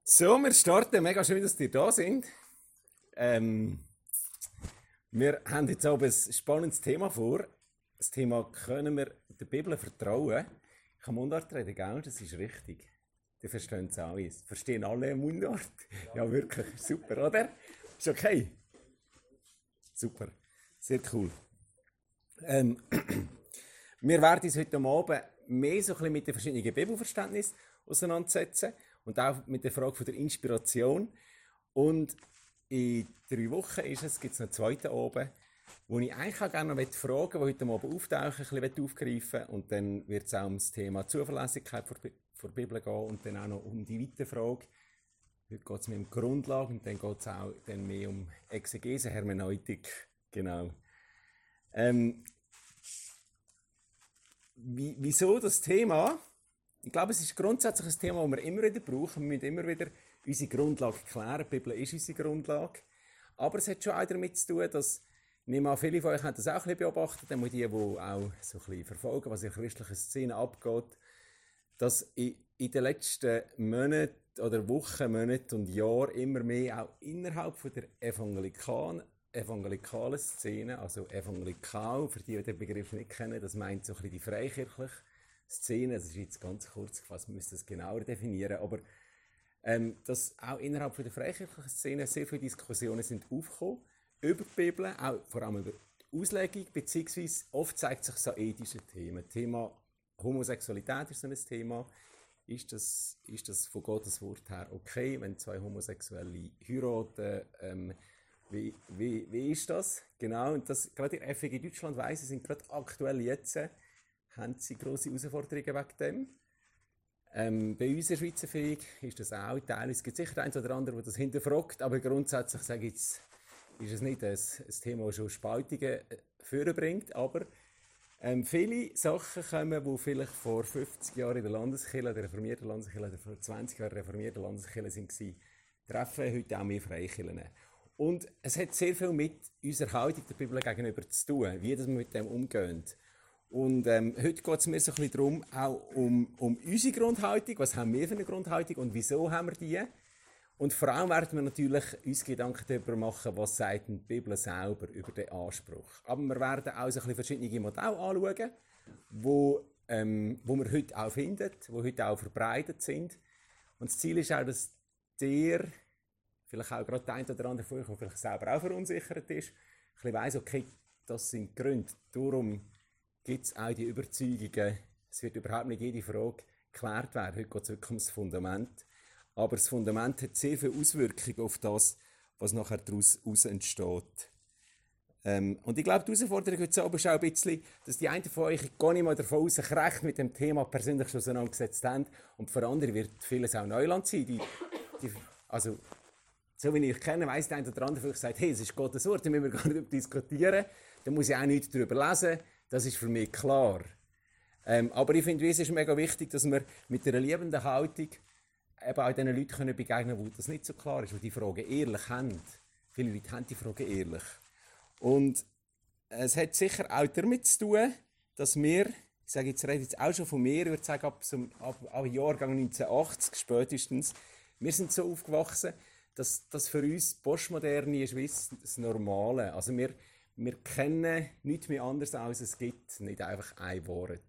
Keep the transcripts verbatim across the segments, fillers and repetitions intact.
So, wir starten. Mega schön, dass ihr da sind. Ähm, wir haben jetzt aber ein spannendes Thema vor. Das Thema, können wir der Bibel vertrauen? Ich kann Mundart reden, gell? Das ist richtig. Die verstehen es alle. Verstehen alle Mundart? Ja, wirklich. Super, oder? Ist okay? Super. Sehr cool. Ähm, wir werden uns heute Abend mehr so ein bisschen mit den verschiedenen Bibelverständnissen auseinandersetzen und auch mit der Frage von der Inspiration. Und in drei Wochen ist es, gibt es noch einen zweiten Abend, wo ich eigentlich auch gerne noch fragen will, die heute Abend auftauchen, ein bisschen aufgreifen und dann wird es auch um das Thema Zuverlässigkeit vor der Bibel gehen und dann auch noch um die weite Frage. Heute geht es mehr um Grundlagen und dann geht es auch dann mehr um Exegese, Hermeneutik. Genau. Ähm, wie, wieso das Thema? Ich glaube, es ist grundsätzlich ein Thema, das wir immer wieder brauchen. Wir müssen immer wieder unsere Grundlage klären. Die Bibel ist unsere Grundlage. Aber es hat schon auch damit zu tun, dass, ich nehme an, viele von euch haben das auch ein bisschen beobachtet, die, die auch so ein bisschen verfolgen, was in christlichen Szene abgeht, dass in, in den letzten Monaten oder Wochen, Monaten und Jahren immer mehr auch innerhalb von der evangelikalen, evangelikalen Szene, also evangelikal, für die, die den Begriff nicht kennen, das meint so ein bisschen die freikirchliche Szene, das ist jetzt ganz kurz gefasst, wir müssen das genauer definieren, aber ähm, dass auch innerhalb von der freikirchlichen Szene sehr viele Diskussionen sind aufgekommen über die Bibel, auch vor allem über die Auslegung, beziehungsweise oft zeigt sich so ethische Themen. Das Thema Homosexualität ist so ein Thema. Ist das, ist das von Gottes Wort her okay, wenn zwei Homosexuelle heiraten? Ähm, wie, wie, wie ist das? Genau, und das, gerade in F E G Deutschland weiss ich, sind gerade aktuell jetzt, äh, haben sie grosse Herausforderungen wegen dem. Ähm, bei uns in der Schweizer F E G ist das auch Teil. Es gibt sicher ein oder andere, der das hinterfragt, aber grundsätzlich sage ich jetzt, ist es nicht ein, ein Thema, das schon Spaltungen vorbringt, aber ähm, viele Sachen kommen, die vielleicht vor fünfzig Jahren in der Landeskirche, der reformierten Landeskirche, oder vor zwanzig Jahren reformierten Landeskirche waren, treffen heute auch mehr Freikirchen. Und es hat sehr viel mit unserer Haltung der Bibel gegenüber zu tun, wie wir mit dem umgehen. Und ähm, heute geht es mir so ein bisschen darum, auch um, um unsere Grundhaltung, was haben wir für eine Grundhaltung und wieso haben wir die. Und vor allem werden wir natürlich uns Gedanken darüber machen, was sagt die Bibel selber über den Anspruch. Aber wir werden auch so ein bisschen verschiedene Modelle anschauen, wo, ähm, wo wir heute auch finden, die heute auch verbreitet sind. Und das Ziel ist auch, dass der, vielleicht auch gerade der eine oder andere von euch, der vielleicht selber auch verunsichert ist, ein bisschen weiss, okay, das sind die Gründe. Darum gibt es auch die Überzeugungen, es wird überhaupt nicht jede Frage geklärt werden. Heute geht es wirklich ums Fundament. Aber das Fundament hat sehr viele Auswirkungen auf das, was nachher daraus entsteht. Ähm, und ich glaube, die Herausforderung heute Abend ist auch ein bisschen, dass die einen von euch gar nicht mal davon aus, sich recht mit dem Thema persönlich schon auseinandergesetzt haben. Und für andere wird vieles auch Neuland sein. Die, die, also, so wie ich euch kenne, weiss der eine oder andere vielleicht sagt, hey, es ist Gottes Wort, da müssen wir gar nicht diskutieren. Da muss ich auch nichts darüber lesen. Das ist für mich klar. Ähm, aber ich finde, es ist mega wichtig, dass wir mit einer liebenden Haltung eben auch den Leuten können begegnen können, wo das nicht so klar ist, die die Fragen ehrlich haben. Viele Leute haben die Fragen ehrlich. Und es hat sicher auch damit zu tun, dass wir, ich sage jetzt, rede jetzt auch schon von mir, ich würde sagen, ab, zum, ab, ab Jahrgang neunzehnhundertachtzig spätestens, wir sind so aufgewachsen, dass das für uns Postmoderne ist wie das Normale. Also wir, wir kennen nichts mehr anderes, als es gibt nicht einfach ein Wort.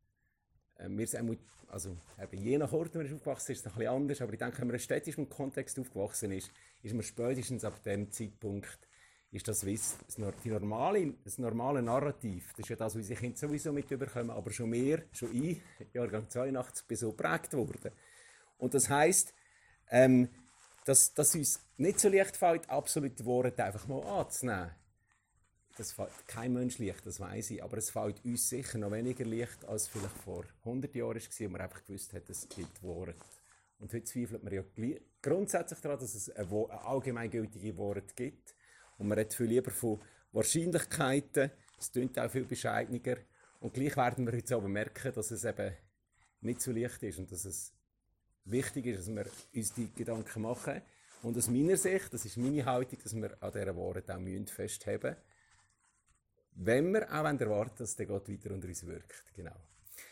Wir sind also eben je nach Ort, wo man aufgewachsen ist, ist es ein bisschen anders, aber ich denke, wenn man in einem städtischen Kontext aufgewachsen ist, ist man spätestens ab diesem Zeitpunkt, ist das, das, die normale, das normale Narrativ, das ist ja das, was unsere Kinder sowieso mitbekommen, aber schon mehr, schon ich, Jahrgang zweiundachtzig, bin so geprägt worden. Und das heisst, ähm, dass, dass uns nicht so leicht fällt, absolute Worte einfach mal anzunehmen. Das fällt kein Mensch leicht, das weiss ich, aber es fällt uns sicher noch weniger leicht, als vielleicht vor hundert Jahren war, wo man einfach gewusst hat, es gibt Worte. Und heute zweifelt man ja grundsätzlich daran, dass es ein allgemeingültige Wort gibt. Und man redet viel lieber von Wahrscheinlichkeiten, es klingt auch viel bescheidener. Und gleich werden wir heute aber merken, dass es eben nicht so leicht ist und dass es wichtig ist, dass wir uns die Gedanken machen. Und aus meiner Sicht, das ist meine Haltung, dass wir an diesen Worten auch festhalten müssen. Wenn wir auch erwarten, dass der Gott weiter unter uns wirkt. Genau.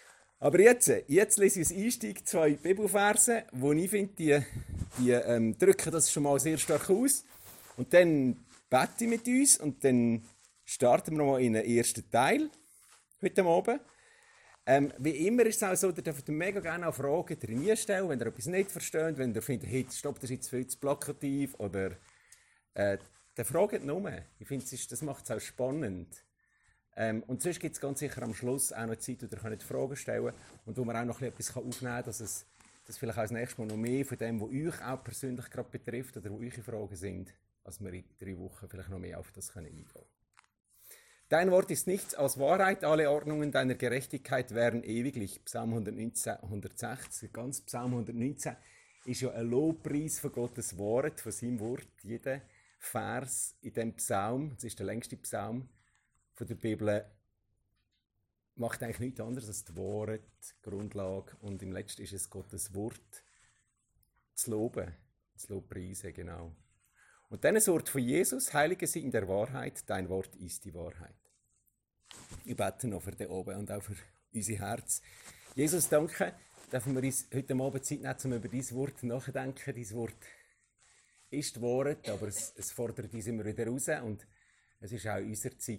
Aber jetzt, jetzt lese ich als Einstieg zwei Bibelverse, wo ich finde, die, die ähm, drücken das schon mal sehr stark aus. Und dann bete ich mit uns und dann starten wir mal in den ersten Teil heute Abend. Ähm, wie immer ist es auch so, ihr dürft mega gerne auch Fragen drin stellen, wenn ihr etwas nicht versteht, wenn ihr findet, hey, stopp, das ist jetzt viel zu plakativ oder äh, dann fragt nur. Ich finde, das macht es auch spannend. Ähm, und sonst gibt es ganz sicher am Schluss auch noch Zeit, wo ihr könnt Fragen stellen könnt und wo man auch noch etwas aufnehmen kann, dass es dass vielleicht auch das nächste Mal noch mehr von dem, was euch auch persönlich gerade betrifft oder wo eure Fragen sind, als wir in drei Wochen vielleicht noch mehr auf das können eingehen können. Dein Wort ist nichts als Wahrheit, alle Ordnungen deiner Gerechtigkeit wären ewiglich. Psalm hundertneunzehn, hundertsechzig, ganz Psalm hundertneunzehn ist ja ein Lobpreis von Gottes Wort, von seinem Wort. Jeder Vers in diesem Psalm, das ist der längste Psalm von der Bibel, macht eigentlich nichts anderes als die Wahrheit, die Grundlage. Und im letzten ist es Gottes Wort zu loben, zu lobpreisen, genau. Und dann das Wort von Jesus, heilige sie in der Wahrheit, dein Wort ist die Wahrheit. Ich bete noch für den oben und auch für unser Herz. Jesus, danke, dürfen wir uns heute Abend Zeit nehmen, um über dein Wort nachzudenken. Dein Wort ist die Wahrheit, aber es, es fordert uns immer wieder raus und es ist auch in unserer Zeit.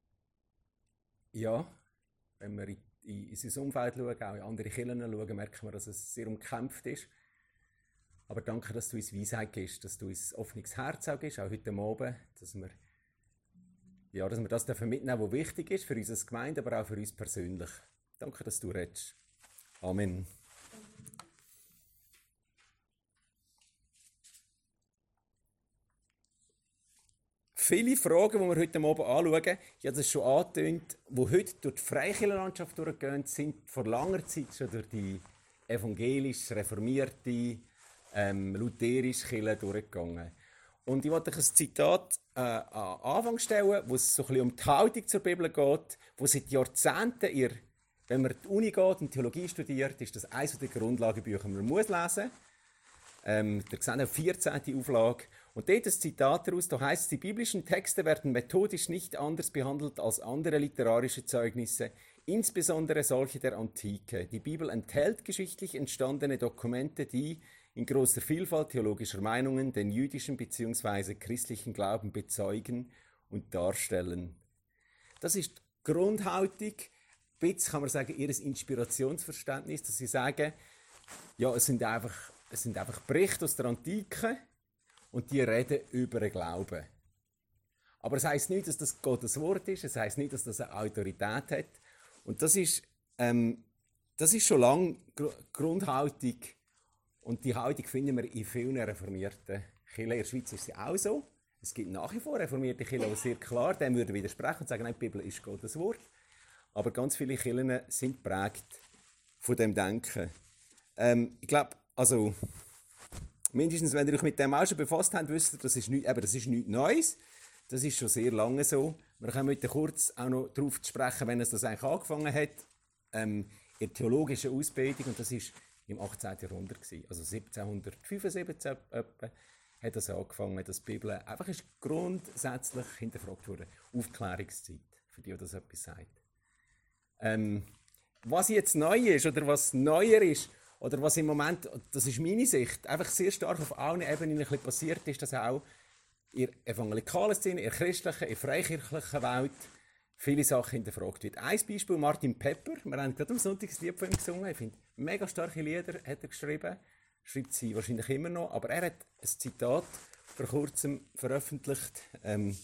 Ja, wenn wir in, in unser Umfeld schauen, auch in andere Kirchen schauen, merken wir, dass es sehr umkämpft ist. Aber danke, dass du uns Weisheit gibst, dass du uns ein offenes Herz auch gibst, auch heute Abend, dass wir, ja, dass wir das mitnehmen dürfen, was wichtig ist für unsere Gemeinde, aber auch für uns persönlich. Danke, dass du redest. Amen. Viele Fragen, die wir heute Abend anschauen, ich habe es schon angetönt, die heute durch die Freikirchenlandschaft durchgehen, sind vor langer Zeit schon durch die evangelisch-reformierte, ähm, lutherische Kirche durchgegangen. Und ich wollte euch ein Zitat äh, an Anfang stellen, wo es so ein bisschen um die Haltung zur Bibel geht, wo seit Jahrzehnten, ihr, wenn man die Uni geht und Theologie studiert, ist das eines der Grundlagenbücher, die man muss lesen muss. Ähm, da sehen wir vierzehnte Auflage. Und dort das Zitat daraus, da heißt es, die biblischen Texte werden methodisch nicht anders behandelt als andere literarische Zeugnisse, insbesondere solche der Antike. Die Bibel enthält geschichtlich entstandene Dokumente, die in großer Vielfalt theologischer Meinungen den jüdischen bzw. christlichen Glauben bezeugen und darstellen. Das ist die Grundhaltung, jetzt kann man sagen, ihr Inspirationsverständnis, dass sie sagen, ja, es sind einfach, es sind einfach Berichte aus der Antike, und die reden über den Glauben. Aber es heisst nicht, dass das Gottes Wort ist, es heisst nicht, dass das eine Autorität hat. Und das ist, ähm, das ist schon lange Gr- Grundhaltung. Und die Haltung finden wir in vielen reformierten Kirchen. In der Schweiz ist sie auch so. Es gibt nach wie vor reformierte Kirchen, die sehr klar dem würden widersprechen und sagen, nein, die Bibel ist Gottes Wort. Aber ganz viele Kirchen sind geprägt von dem Denken. Ähm, ich glaube, also... Mindestens, wenn ihr euch mit dem auch schon befasst habt, wisst ihr, das ist nicht, eben, das ist nichts Neues. Das ist schon sehr lange so. Wir kommen heute kurz auch noch darauf zu sprechen, wenn es das eigentlich angefangen hat, ähm, in der theologischen Ausbildung, und das war im achtzehnten Jahrhundert gewesen. Also siebzehnhundertfünfundsiebzig etwa, hat das angefangen, dass die Bibel einfach ist grundsätzlich hinterfragt wurde. Aufklärungszeit, für die, die das etwas sagt. Ähm, was jetzt neu ist, oder was neuer ist, oder was im Moment, das ist meine Sicht, einfach sehr stark auf allen Ebenen ein bisschen passiert ist, dass auch in der evangelikalen Szene, in der christlichen, in der freikirchlichen Welt viele Sachen hinterfragt wird. Ein Beispiel, Martin Pepper, wir haben gerade am Sonntag ein Lied von ihm gesungen, ich finde, mega starke Lieder hat er geschrieben, schreibt sie wahrscheinlich immer noch, aber er hat ein Zitat vor kurzem veröffentlicht, ähm,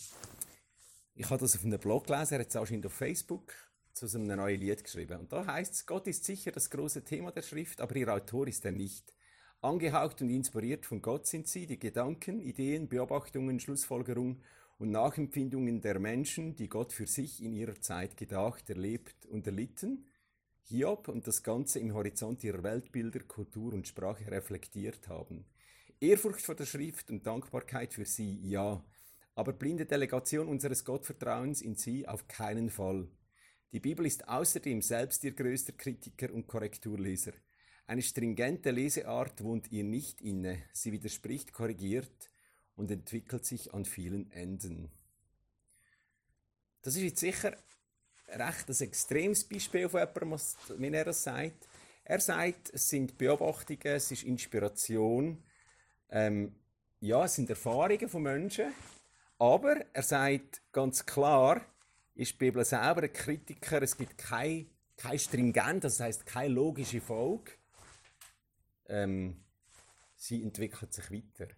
ich habe das auf einem Blog gelesen, er hat es anscheinend auf Facebook zu einem neuen Lied geschrieben. Und da heißt es, Gott ist sicher das große Thema der Schrift, aber ihr Autor ist er nicht. Angehaucht und inspiriert von Gott sind sie, die Gedanken, Ideen, Beobachtungen, Schlussfolgerungen und Nachempfindungen der Menschen, die Gott für sich in ihrer Zeit gedacht, erlebt und erlitten, Hiob und das Ganze im Horizont ihrer Weltbilder, Kultur und Sprache reflektiert haben. Ehrfurcht vor der Schrift und Dankbarkeit für sie, ja, aber blinde Delegation unseres Gottvertrauens in sie auf keinen Fall. Die Bibel ist außerdem selbst ihr größter Kritiker und Korrekturleser. Eine stringente Leseart wohnt ihr nicht inne. Sie widerspricht, korrigiert und entwickelt sich an vielen Enden. Das ist jetzt sicher recht ein extremes Beispiel von jemandem, wie er das sagt. Er sagt, es sind Beobachtungen, es ist Inspiration, ähm, ja, es sind Erfahrungen von Menschen, aber er sagt ganz klar, ist die Bibel selber ein Kritiker, es gibt kein, kein stringent, das heisst keine logische Folge. Ähm, sie entwickelt sich weiter.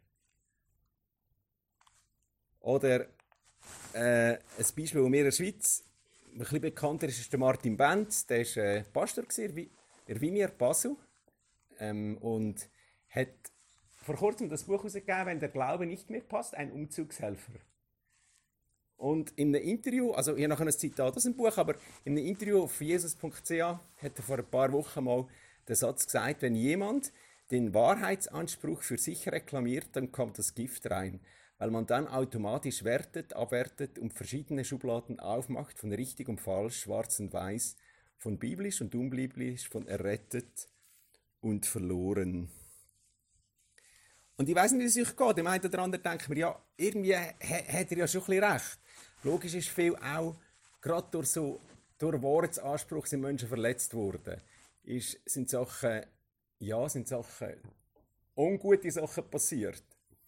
Oder äh, ein Beispiel, das mir in der Schweiz ein bisschen bekannter ist, ist der Martin Benz. Der war äh, Pastor in der Vimier Basel ähm, und hat vor kurzem das Buch herausgegeben, «Wenn der Glaube nicht mehr passt, ein Umzugshelfer». Und in einem Interview, also ich habe noch ein Zitat aus dem Buch, aber in einem Interview auf jesus punkt c h hat er vor ein paar Wochen mal den Satz gesagt, wenn jemand den Wahrheitsanspruch für sich reklamiert, dann kommt das Gift rein, weil man dann automatisch wertet, abwertet und verschiedene Schubladen aufmacht, von richtig und falsch, schwarz und weiß, von biblisch und unbiblisch, von errettet und verloren. Und ich weiss nicht, wie es euch geht. Dem einen oder anderen denkt mir, ja, irgendwie hat er ja schon ein bisschen recht. Logisch ist viel auch, gerade durch so durch Wahrheitsanspruch sind Menschen verletzt worden. Ist, sind Sachen, ja, sind Sachen, ungute Sachen passiert.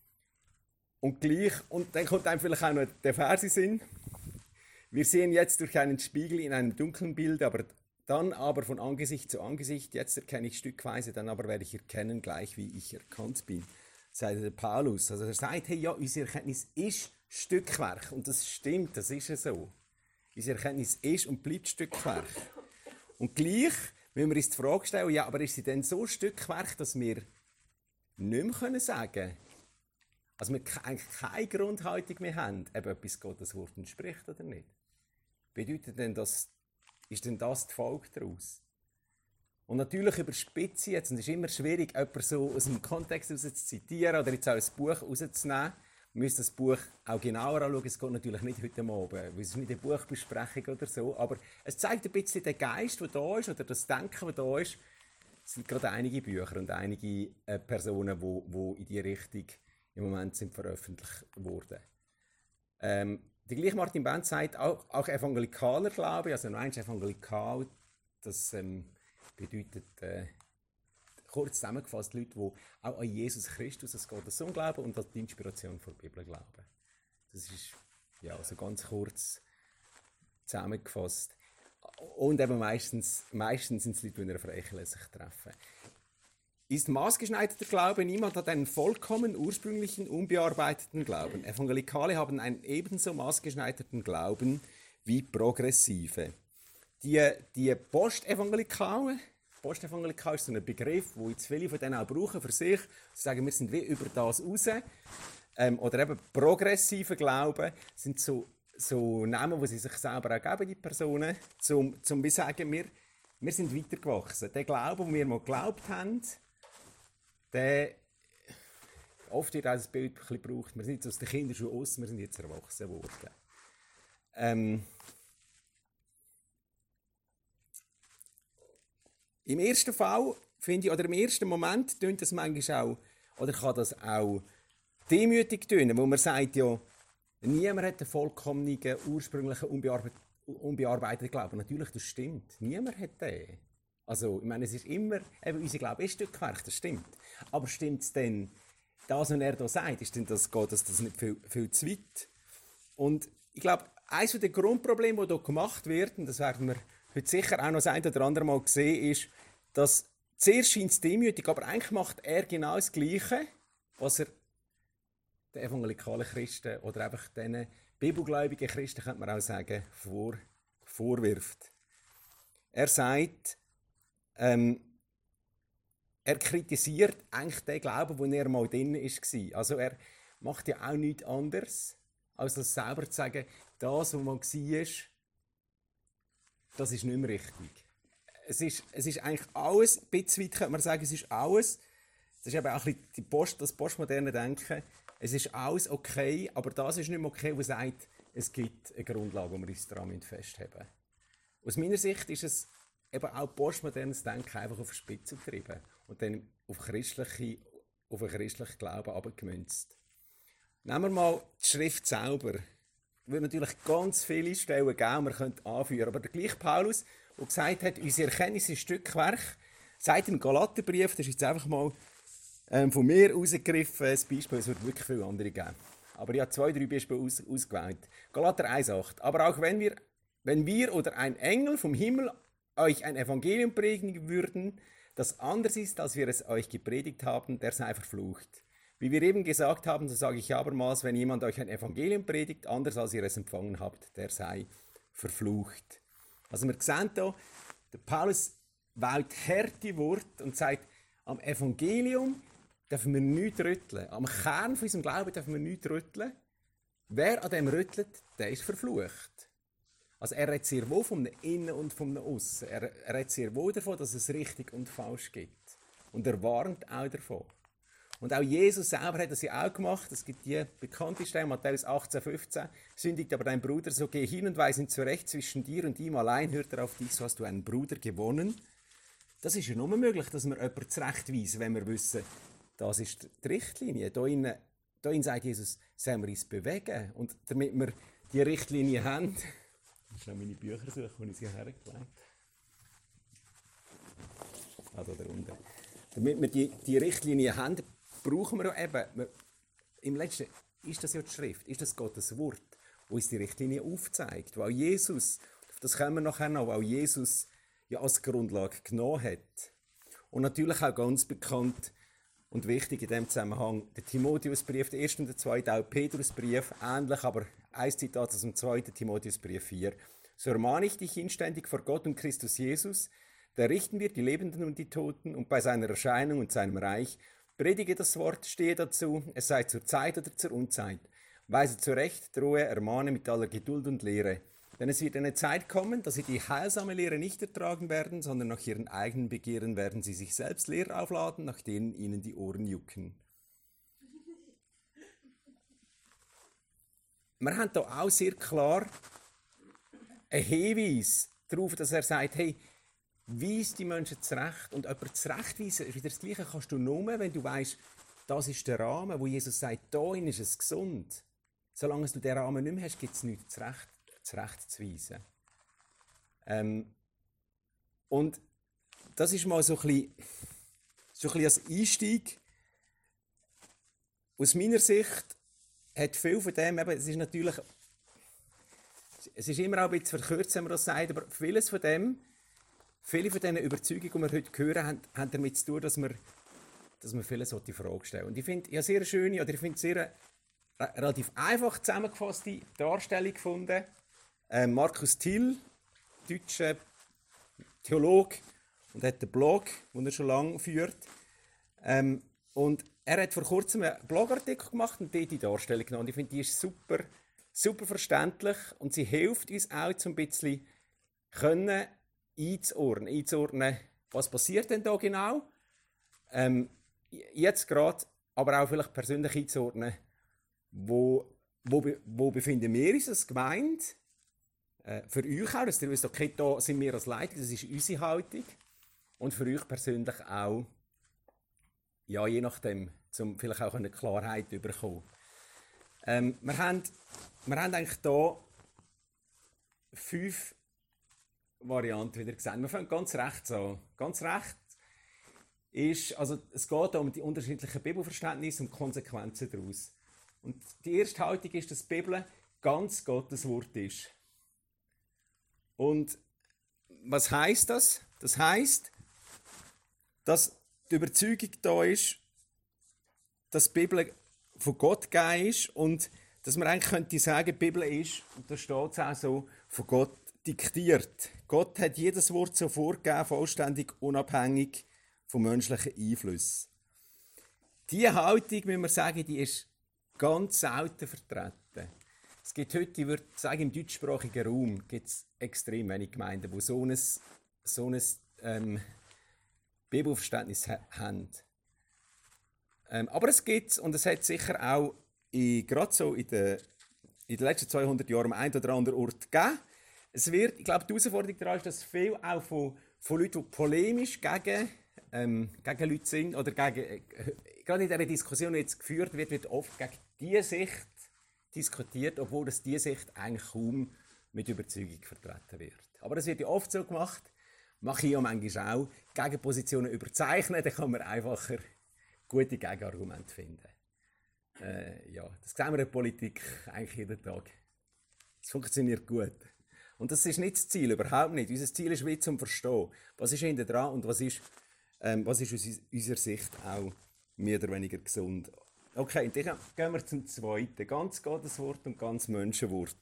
Und gleich, und dann kommt einem vielleicht auch noch der Vers in den Sinn. Wir sehen jetzt durch einen Spiegel in einem dunklen Bild, aber dann aber von Angesicht zu Angesicht. Jetzt erkenne ich stückweise, dann aber werde ich erkennen, gleich wie ich erkannt bin. Sagt der Paulus. Also er sagt, hey, ja, unsere Erkenntnis ist Stückwerk. Und das stimmt, das ist ja so. Unsere Erkenntnis ist und bleibt Stückwerk. Und gleich, wenn wir uns die Frage stellen, ja, aber ist sie denn so Stückwerk, dass wir nicht mehr sagen können, also wir eigentlich keine Grundhaltung mehr haben, ob etwas Gottes Wort entspricht oder nicht? Bedeutet denn das, ist denn das die Folge daraus? Und natürlich überspitze ich jetzt, und es ist immer schwierig, jemanden so aus dem Kontext heraus zu zitieren oder jetzt auch ein Buch rauszunehmen. Wir müssen das Buch auch genauer anschauen. Es geht natürlich nicht heute Abend, weil es ist nicht eine Buchbesprechung oder so, aber es zeigt ein bisschen den Geist, der da ist, oder das Denken, das da ist. Es sind gerade einige Bücher und einige äh, Personen, die wo, wo in diese Richtung im Moment sind veröffentlicht worden. Ähm, der gleiche Martin Benz sagt, auch, auch evangelikaler Glaube, also meinst evangelikal, das ähm, bedeutet, äh, kurz zusammengefasst, Leute, die auch an Jesus Christus, als Gottes Sohn glauben und an die Inspiration der Bibel glauben. Das ist ja also ganz kurz zusammengefasst. Und eben meistens, meistens sind es Leute, die in einer Freikirche sich treffen. Ist maßgeschneiderter Glaube, niemand hat einen vollkommen ursprünglichen, unbearbeiteten Glauben. Evangelikale haben einen ebenso maßgeschneiderten Glauben wie Progressive. Die, die Postevangelikalen, Postevangelikal ist so ein Begriff, den jetzt viele von denen auch brauchen für sich. Sie sagen, wir sind wie über das raus. Ähm, oder eben progressive Glauben sind so, so Namen, die sie sich selber auch geben, die Personen, um zu sagen, wir, wir sind weitergewachsen. Der Glaube, den wir mal geglaubt haben, der oft wird auch das Bild ein bisschen gebraucht. Wir sind jetzt aus den Kinderschuhen raus, wir sind jetzt erwachsen worden. Ähm, Im ersten Fall, finde ich, oder im ersten Moment tönt das manchmal auch, oder kann das auch demütig tönen, wo man sagt, ja, niemand hat einen vollkommenen, ursprünglichen, unbearbeit- unbearbeiteten Glauben. Natürlich, das stimmt. Niemand hat den. Also, ich meine, es ist immer, eben, unser Glaube ist Stückwerk, das stimmt. Aber stimmt es denn, das, was er da sagt, ist denn das, geht das, das nicht viel, viel zu weit? Und ich glaube, eines der Grundprobleme, die hier gemacht wird, und das werden wir heute sicher auch noch das ein oder andere Mal sehen, ist, dass zuerst scheint es demütig, aber eigentlich macht er genau das Gleiche, was er den evangelikalen Christen oder einfach den bibelgläubigen Christen, könnte man auch sagen, vor, vorwirft. Er sagt, ähm, er kritisiert eigentlich den Glauben, wo er mal drin war. Also er macht ja auch nichts anderes, als das selber zu sagen, das, was man war, das ist nicht mehr richtig. Es ist, es ist eigentlich alles, ein bisschen weit könnte man sagen, es ist alles, das ist eben auch ein bisschen die Post, das postmoderne Denken, es ist alles okay, aber das ist nicht mehr okay, was sagt, es gibt eine Grundlage, wo wir uns daran festhalten. Aus meiner Sicht ist es eben auch postmodernes Denken einfach auf die Spitze getrieben und dann auf, christliche, auf einen christlichen Glauben abgemünzt. Nehmen wir mal die Schrift selber. würde natürlich ganz viele Stellen geben, man könnte anführen. Aber der gleiche Paulus, der gesagt hat, unsere Erkenntnis ist Stückwerk, sagt im Galaterbrief, das ist jetzt einfach mal ähm, von mir rausgegriffen, ein Beispiel, es wird wirklich viele andere geben. Aber ich habe zwei, drei Beispiele aus, ausgewählt. Galater eins acht. Aber auch wenn wir, wenn wir oder ein Engel vom Himmel euch ein Evangelium predigen würden, das anders ist, als wir es euch gepredigt haben, der sei verflucht. Wie wir eben gesagt haben, so sage ich abermals, wenn jemand euch ein Evangelium predigt, anders als ihr es empfangen habt, der sei verflucht. Also wir sehen hier, der Paulus wählt harte Worte und sagt, am Evangelium dürfen wir nichts rütteln. Am Kern von unserem Glauben dürfen wir nichts rütteln. Wer an dem rüttelt, der ist verflucht. Also er redet sehr wohl vom Innen und vom Aussen. Er, er redet sehr wohl davon, dass es richtig und falsch gibt. Und er warnt auch davon. Und auch Jesus selber hat das ja auch gemacht. Es gibt die bekannte Stelle, Matthäus achtzehn fünfzehn. Sündigt aber dein Bruder, so geh hin und weise ihn zurecht. Zwischen dir und ihm allein hört er auf dich, so hast du einen Bruder gewonnen. Das ist ja nur möglich, dass wir jemanden zurechtweisen, wenn wir wissen, das ist die Richtlinie. Da innen, da innen sagt Jesus, sollen wir uns bewegen. Und damit wir die Richtlinie haben, ich muss meine Bücher suchen, wo ich sie hergelegt habe. Ah, da unten. Damit wir die, die Richtlinie haben, brauchen wir ja eben, wir, im Letzten ist das ja die Schrift, ist das Gottes Wort, wo uns die Richtlinie aufzeigt, weil Jesus, auf das kommen wir nachher noch, weil Jesus ja als Grundlage genommen hat. Und natürlich auch ganz bekannt und wichtig in dem Zusammenhang der Timotheusbrief, der erste und der zweite, auch Petrusbrief, ähnlich, aber ein Zitat aus dem zweiten Timotheusbrief vier. So ermahne ich dich inständig vor Gott und Christus Jesus, da richten wir die Lebenden und die Toten und bei seiner Erscheinung und seinem Reich. Predige das Wort, stehe dazu, es sei zur Zeit oder zur Unzeit. Weise zurecht, drohe, ermahne mit aller Geduld und Lehre. Denn es wird eine Zeit kommen, dass sie die heilsame Lehre nicht ertragen werden, sondern nach ihren eigenen Begehren werden sie sich selbst Lehrer aufladen, nach denen ihnen die Ohren jucken. Wir haben hier auch sehr klar einen Hinweis darauf, dass er sagt, hey, weise die Menschen zurecht. Und jemanden zurechtweisen ist wieder das Gleiche, kannst du nur, wenn du weißt, das ist der Rahmen, wo Jesus sagt, dahin ist es gesund. Solange du diesen Rahmen nicht mehr hast, gibt es nichts zurecht, zurechtzuweisen. Ähm, und das ist mal so ein bisschen, so ein bisschen als Einstieg. Aus meiner Sicht hat viel von dem, eben, es ist natürlich, es ist immer auch ein bisschen verkürzt, wenn man das sagt, aber vieles von dem, viele von diesen Überzeugungen, die wir heute hören, haben, haben damit zu tun, dass wir, dass wir vieles in Frage stellen. Und ich finde, ich habe sehr schöne, oder ich finde sehr eine, relativ einfach zusammengefasste Darstellung gefunden. Äh, Markus Thiel, deutscher Theologe, und hat einen Blog, den er schon lange führt. Ähm, und er hat vor kurzem einen Blogartikel gemacht und dort die Darstellung genommen. Und ich finde, die ist super, super verständlich und sie hilft uns auch, so ein bisschen können einzuordnen, einzuordnen, was passiert denn da genau, ähm, jetzt gerade, aber auch vielleicht persönlich einzuordnen, wo, wo, wo befinden wir uns als Gemeinde, äh, für euch auch, dass ihr wisst, okay, da sind wir als Leitung, das ist unsere Haltung, und für euch persönlich auch, ja, je nachdem, um vielleicht auch eine Klarheit zu bekommen. Ähm, wir, haben, wir haben eigentlich hier fünf Variante wieder gesehen. Wir fangen ganz rechts an. Ganz rechts ist, also es geht um die unterschiedlichen Bibelverständnisse und Konsequenzen daraus. Und die erste Haltung ist, dass die Bibel ganz Gottes Wort ist. Und was heisst das? Das heisst, dass die Überzeugung da ist, dass die Bibel von Gott gegeben ist und dass man eigentlich könnte sagen, die Bibel ist, und da steht es auch so, von Gott diktiert. Gott hat jedes Wort so vorgegeben, vollständig unabhängig von menschlichen Einflüssen. Diese Haltung, müssen wir sagen, die ist ganz selten vertreten. Es gibt heute, ich würde sagen, im deutschsprachigen Raum gibt es extrem wenig Gemeinden, die so ein, so ein ähm, Bibelverständnis ha- haben. Ähm, aber es gibt es, und es hat sicher auch in, gerade so in den, in den letzten zweihundert Jahren am einen oder anderen Ort gegeben. Es wird, ich glaube, die Herausforderung daran ist, dass viel auch von, von Leuten, die polemisch gegen, ähm, gegen Leute sind, oder gegen, äh, gerade in dieser Diskussion, die jetzt geführt wird, wird oft gegen diese Sicht diskutiert, obwohl das diese Sicht eigentlich kaum mit Überzeugung vertreten wird. Aber es wird ja oft so gemacht, mache ich ja manchmal auch, Gegenpositionen überzeichnen, dann kann man einfacher gute Gegenargumente finden. Äh, ja, das sehen wir in der Politik eigentlich jeden Tag. Es funktioniert gut. Und das ist nicht das Ziel, überhaupt nicht. Unser Ziel ist, wie zum Verstehen, was ist hinten dran und was ist, ähm, was ist aus unserer Sicht auch mehr oder weniger gesund. Okay, und dann gehen wir zum Zweiten. Ganz Gotteswort und ganz Menschenwort.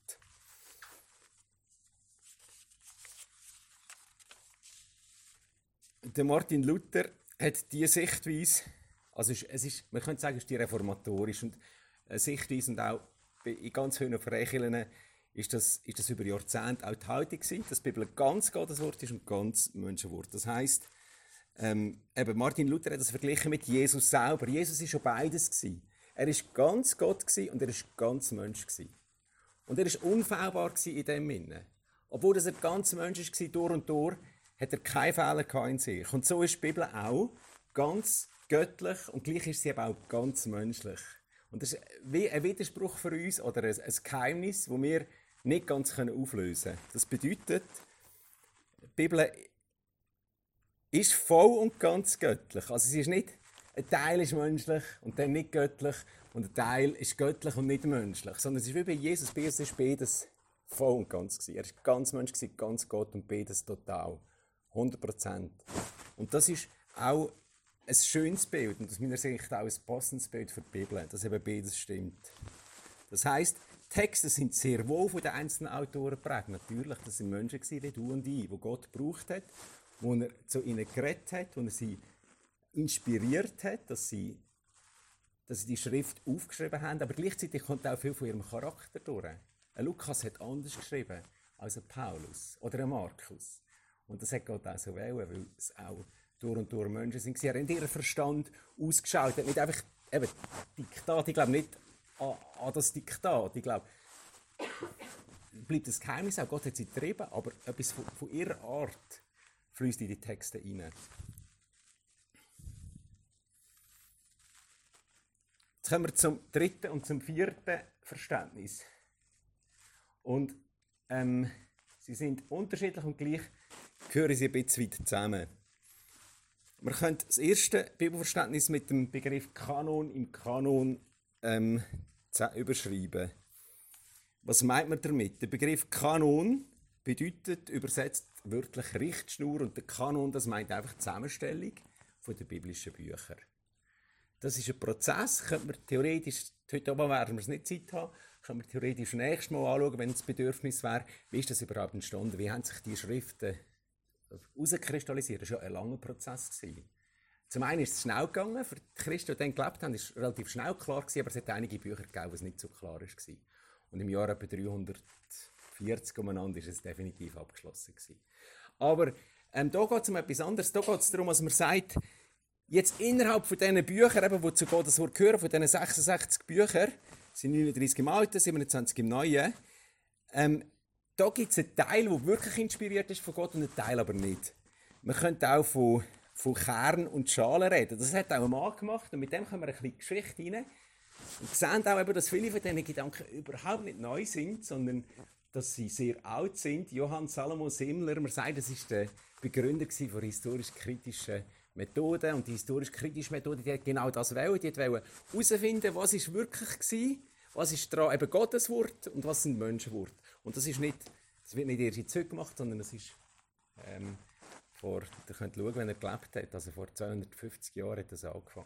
Der Martin Luther hat diese Sichtweise, also es ist, man könnte sagen, es ist die reformatorisch und eine Sichtweise und auch in ganz vielen Freikirchen ist das, ist das über Jahrzehnte auch die Haltung gewesen, dass die Bibel ganz Gotteswort ist und ganz Menschenwort. Das heisst, ähm, eben Martin Luther hat das verglichen mit Jesus selber. Jesus war schon beides gewesen. Er war ganz Gott gewesen und er war ganz Mensch gewesen. Und er war unfehlbar in dem Sinne. Obwohl er ganz Mensch war, durch und durch, hat er keine Fehler in sich. Und so ist die Bibel auch ganz göttlich und gleich ist sie eben auch ganz menschlich. Und das ist wie ein Widerspruch für uns oder ein Geheimnis, das wir nicht ganz auflösen können. Das bedeutet, die Bibel ist voll und ganz göttlich. Also sie ist nicht, ein Teil ist menschlich und dann nicht göttlich und ein Teil ist göttlich und nicht menschlich. Sondern es ist wie bei Jesus, bei Jesus ist beides voll und ganz gewesen. Er war ganz Mensch, ganz Gott und beides total. hundert Prozent. Und das ist auch ein schönes Bild und aus meiner Sicht auch ein passendes Bild für die Bibel, dass eben beides stimmt. Das heisst, Texte sind sehr wohl von den einzelnen Autoren geprägt. Natürlich, das sind Menschen wie du und ich, die Gott gebraucht hat, wo er zu ihnen geredet hat, wo er sie inspiriert hat, dass sie, dass sie die Schrift aufgeschrieben haben, aber gleichzeitig kommt auch viel von ihrem Charakter durch. Ein Lukas hat anders geschrieben als ein Paulus oder ein Markus. Und das hat Gott auch so wollen, weil es auch durch und durch Menschen sind. Sie haben ihren Verstand ausgeschaut, nicht einfach eben Diktat, ich glaube nicht an, an das Diktat, ich glaube, bleibt das Geheimnis, auch Gott hat sie getrieben, aber etwas von, von ihrer Art fließt in die Texte hinein. Jetzt kommen wir zum dritten und zum vierten Verständnis. Und ähm, sie sind unterschiedlich und gleich gehören sie ein bisschen weit zusammen. Man könnte das erste Bibelverständnis mit dem Begriff Kanon im Kanon ähm, überschreiben. Was meint man damit? Der Begriff Kanon bedeutet übersetzt wörtlich Richtschnur und der Kanon, das meint einfach die Zusammenstellung von den biblischen Büchern. Das ist ein Prozess, könnte man theoretisch, heute Abend werden wir es nicht Zeit haben, können wir theoretisch nächstes Mal anschauen, wenn es Bedürfnis wäre, wie ist das überhaupt entstanden, wie haben sich die Schriften herauskristallisiert. Das war ja ein langer Prozess. Zum einen ist es schnell gegangen, für die Christen, die dann gelebt haben, ist es relativ schnell klar gewesen, aber es hat einige Bücher gegeben, wo es nicht so klar war. Und im Jahr etwa dreihundertvierzig umeinander ist es definitiv abgeschlossen gewesen. Aber ähm, da geht es um etwas anderes. Da geht es darum, dass man sagt, jetzt innerhalb von diesen Büchern, eben, die zu Gottes Wort gehören, von diesen sechsundsechzig Büchern, sind neununddreißig im Alten, siebenundzwanzig im Neuen, ähm, da gibt es einen Teil, der wirklich inspiriert ist von Gott und einen Teil aber nicht. Man könnte auch von, von Kern und Schalen reden. Das hat auch ein Mann gemacht und mit dem können wir ein bisschen Geschichte rein. Und sehen auch, eben, dass viele von diesen Gedanken überhaupt nicht neu sind, sondern dass sie sehr alt sind. Johann Salomo Semler, man sagt, das war der Begründer von historisch-kritischen Methoden. Und die historisch-kritische Methode, die hat genau das wollen. Die wollte herausfinden, was ist wirklich war, was ist daran eben Gottes Wort und was sind Menschenwort. Und das, ist nicht, das wird nicht erst in Zug gemacht, sondern das ist ähm, vor, ihr könnt schauen, wenn er gelebt hat, also vor zweihundertfünfzig Jahren hat das angefangen.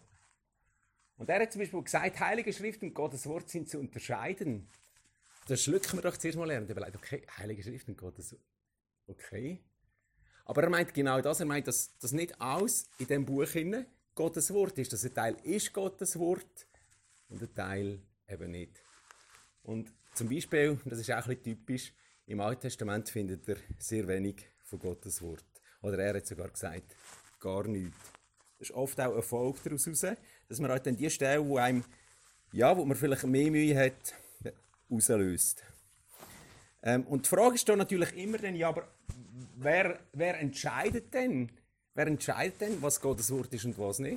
Und er hat zum Beispiel gesagt, Heilige Schrift und Gottes Wort sind zu unterscheiden. Das schlucken wir doch zuerst mal lernen. Und er überlegt, okay, Heilige Schrift und Gottes Wort. Okay. Aber er meint genau das, er meint, dass das nicht alles in diesem Buch hinein Gottes Wort ist. Dass ein Teil ist Gottes Wort und ein Teil eben nicht. Und zum Beispiel, das ist auch ein bisschen typisch, im Alten Testament findet er sehr wenig von Gottes Wort. Oder er hat sogar gesagt, gar nichts. Das ist oft auch ein Folge daraus heraus, dass man halt dann die Stelle, wo einem, ja, wo man vielleicht mehr Mühe hat, rauslöst. Ähm, und die Frage ist dann natürlich immer dann, ja, aber wer, wer entscheidet denn, wer entscheidet denn, was Gottes Wort ist und was nicht?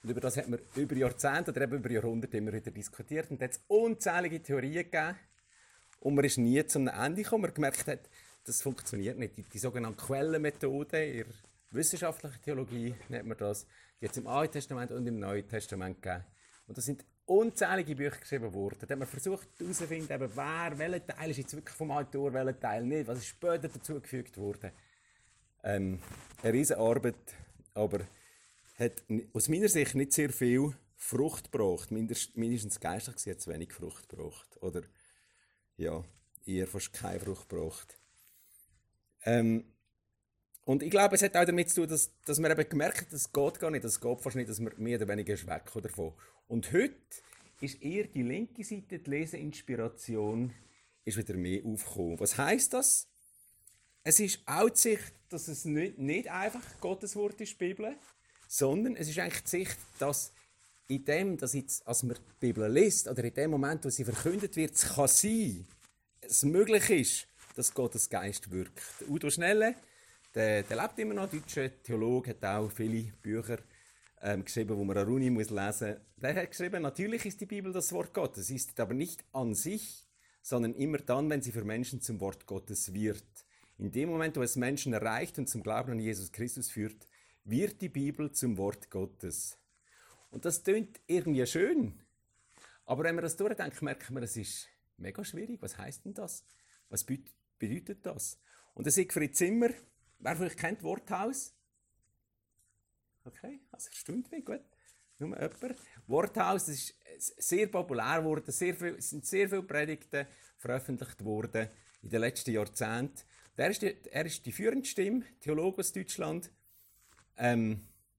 Und über das hat man über Jahrzehnte oder eben über Jahrhunderte immer wieder diskutiert. Und da hat es unzählige Theorien gegeben. Und man ist nie zum Ende gekommen. Man gemerkt hat, das funktioniert nicht. Die, die sogenannte Quellenmethode in der wissenschaftlichen Theologie nennt man das. Die hat es im Alten Testament und im Neuen Testament gegeben. Und da sind unzählige Bücher geschrieben worden. Da hat man versucht herauszufinden, wer, welcher Teil ist jetzt wirklich vom Autor, welcher Teil nicht, was ist später dazugefügt worden. Ähm, eine riesige Arbeit, aber hat aus meiner Sicht nicht sehr viel Frucht gebracht. Mindestens geistlich gesehen hat es wenig Frucht gebracht. Oder ja, eher fast keine Frucht gebracht. Ähm, und ich glaube, es hat auch damit zu tun, dass, dass man eben gemerkt hat, es geht gar nicht, es geht fast nicht, dass man mehr oder weniger ist weg davon. Und heute ist eher die linke Seite, die Leseinspiration, ist wieder mehr aufgekommen. Was heisst das? Es ist auch die Sicht, dass es nicht, nicht einfach Gottes Wort ist, die Bibel, sondern es ist eigentlich die Sicht, dass in dem, dass jetzt, als man die Bibel liest, oder in dem Moment, wo sie verkündet wird, es kann sein, es möglich ist, dass Gottes Geist wirkt. Udo Schnelle, der, der lebt immer noch, deutscher Theologe, hat auch viele Bücher ähm, geschrieben, die man an der Uni muss lesen muss. Der hat geschrieben, natürlich ist die Bibel das Wort Gottes, ist aber nicht an sich, sondern immer dann, wenn sie für Menschen zum Wort Gottes wird. In dem Moment, wo es Menschen erreicht und zum Glauben an Jesus Christus führt, wird die Bibel zum Wort Gottes. Und das klingt irgendwie schön, aber wenn man das durchdenkt, merkt man, es ist mega schwierig. Was heisst denn das? Was bedeutet das? Und der Siegfried Zimmer, wer von euch kennt Worthaus? Okay, also stimmt nicht, gut. Nur jemand. Worthaus, das ist sehr populär geworden, sehr viel, es sind sehr viele Predigten veröffentlicht worden in den letzten Jahrzehnten. Er ist die, er ist die führende Stimme, Theologe aus Deutschland. Ähm,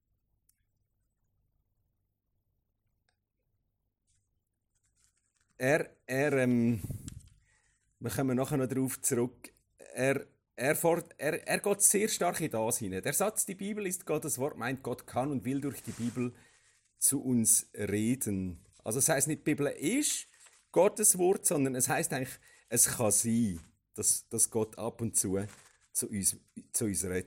er, er, ähm, wir kommen nachher noch darauf zurück. Er, er, fordert, er, er geht sehr stark in das hinein. Der Satz, die Bibel ist Gottes Wort, meint, Gott kann und will durch die Bibel zu uns reden. Also es heisst nicht, die Bibel ist Gottes Wort, sondern es heisst eigentlich, es kann sein, dass, dass Gott ab und zu zu uns, zu uns redet.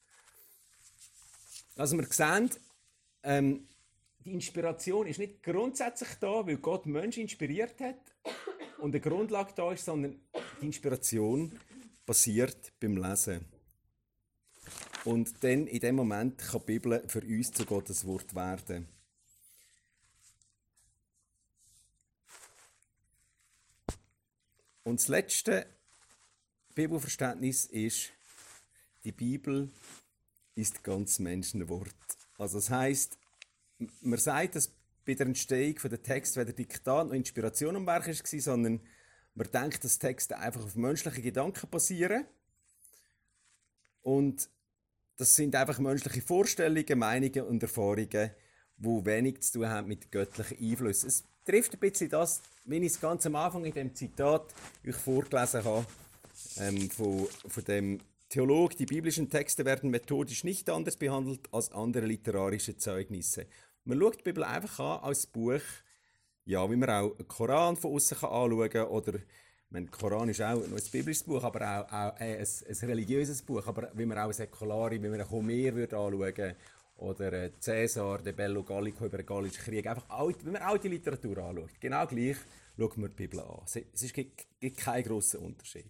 Also wir sehen, ähm, die Inspiration ist nicht grundsätzlich da, weil Gott Menschen inspiriert hat und eine Grundlage da ist, sondern die Inspiration passiert beim Lesen. Und dann in dem Moment kann die Bibel für uns zu Gottes Wort werden. Und das letzte Bibelverständnis ist, die Bibel ist ganz Menschenwort. Also das heisst, man sagt, dass bei der Entstehung der Text weder Diktat noch Inspiration am Werk war, sondern man denkt, dass Texte einfach auf menschliche Gedanken basieren. Und das sind einfach menschliche Vorstellungen, Meinungen und Erfahrungen, die wenig zu tun haben mit göttlichen Einflüssen. Es trifft ein bisschen das, wie ich es ganz am Anfang in dem Zitat euch vorgelesen habe, ähm, von, von dem Theologe, die biblischen Texte werden methodisch nicht anders behandelt als andere literarische Zeugnisse. Man schaut die Bibel einfach an als Buch, ja, wie man auch einen Koran von außen anschauen kann, oder der Koran ist auch nur ein biblisches Buch, aber auch, auch äh, ein, ein religiöses Buch, aber wie man auch säkulare, wie man einen Homer würde anschauen oder äh, Cäsar, den Bello Gallico über den Gallischen Krieg, einfach alt, wie man alte Literatur anschaut. Genau gleich schaut man die Bibel an. Es ist, gibt, gibt keinen grossen Unterschied.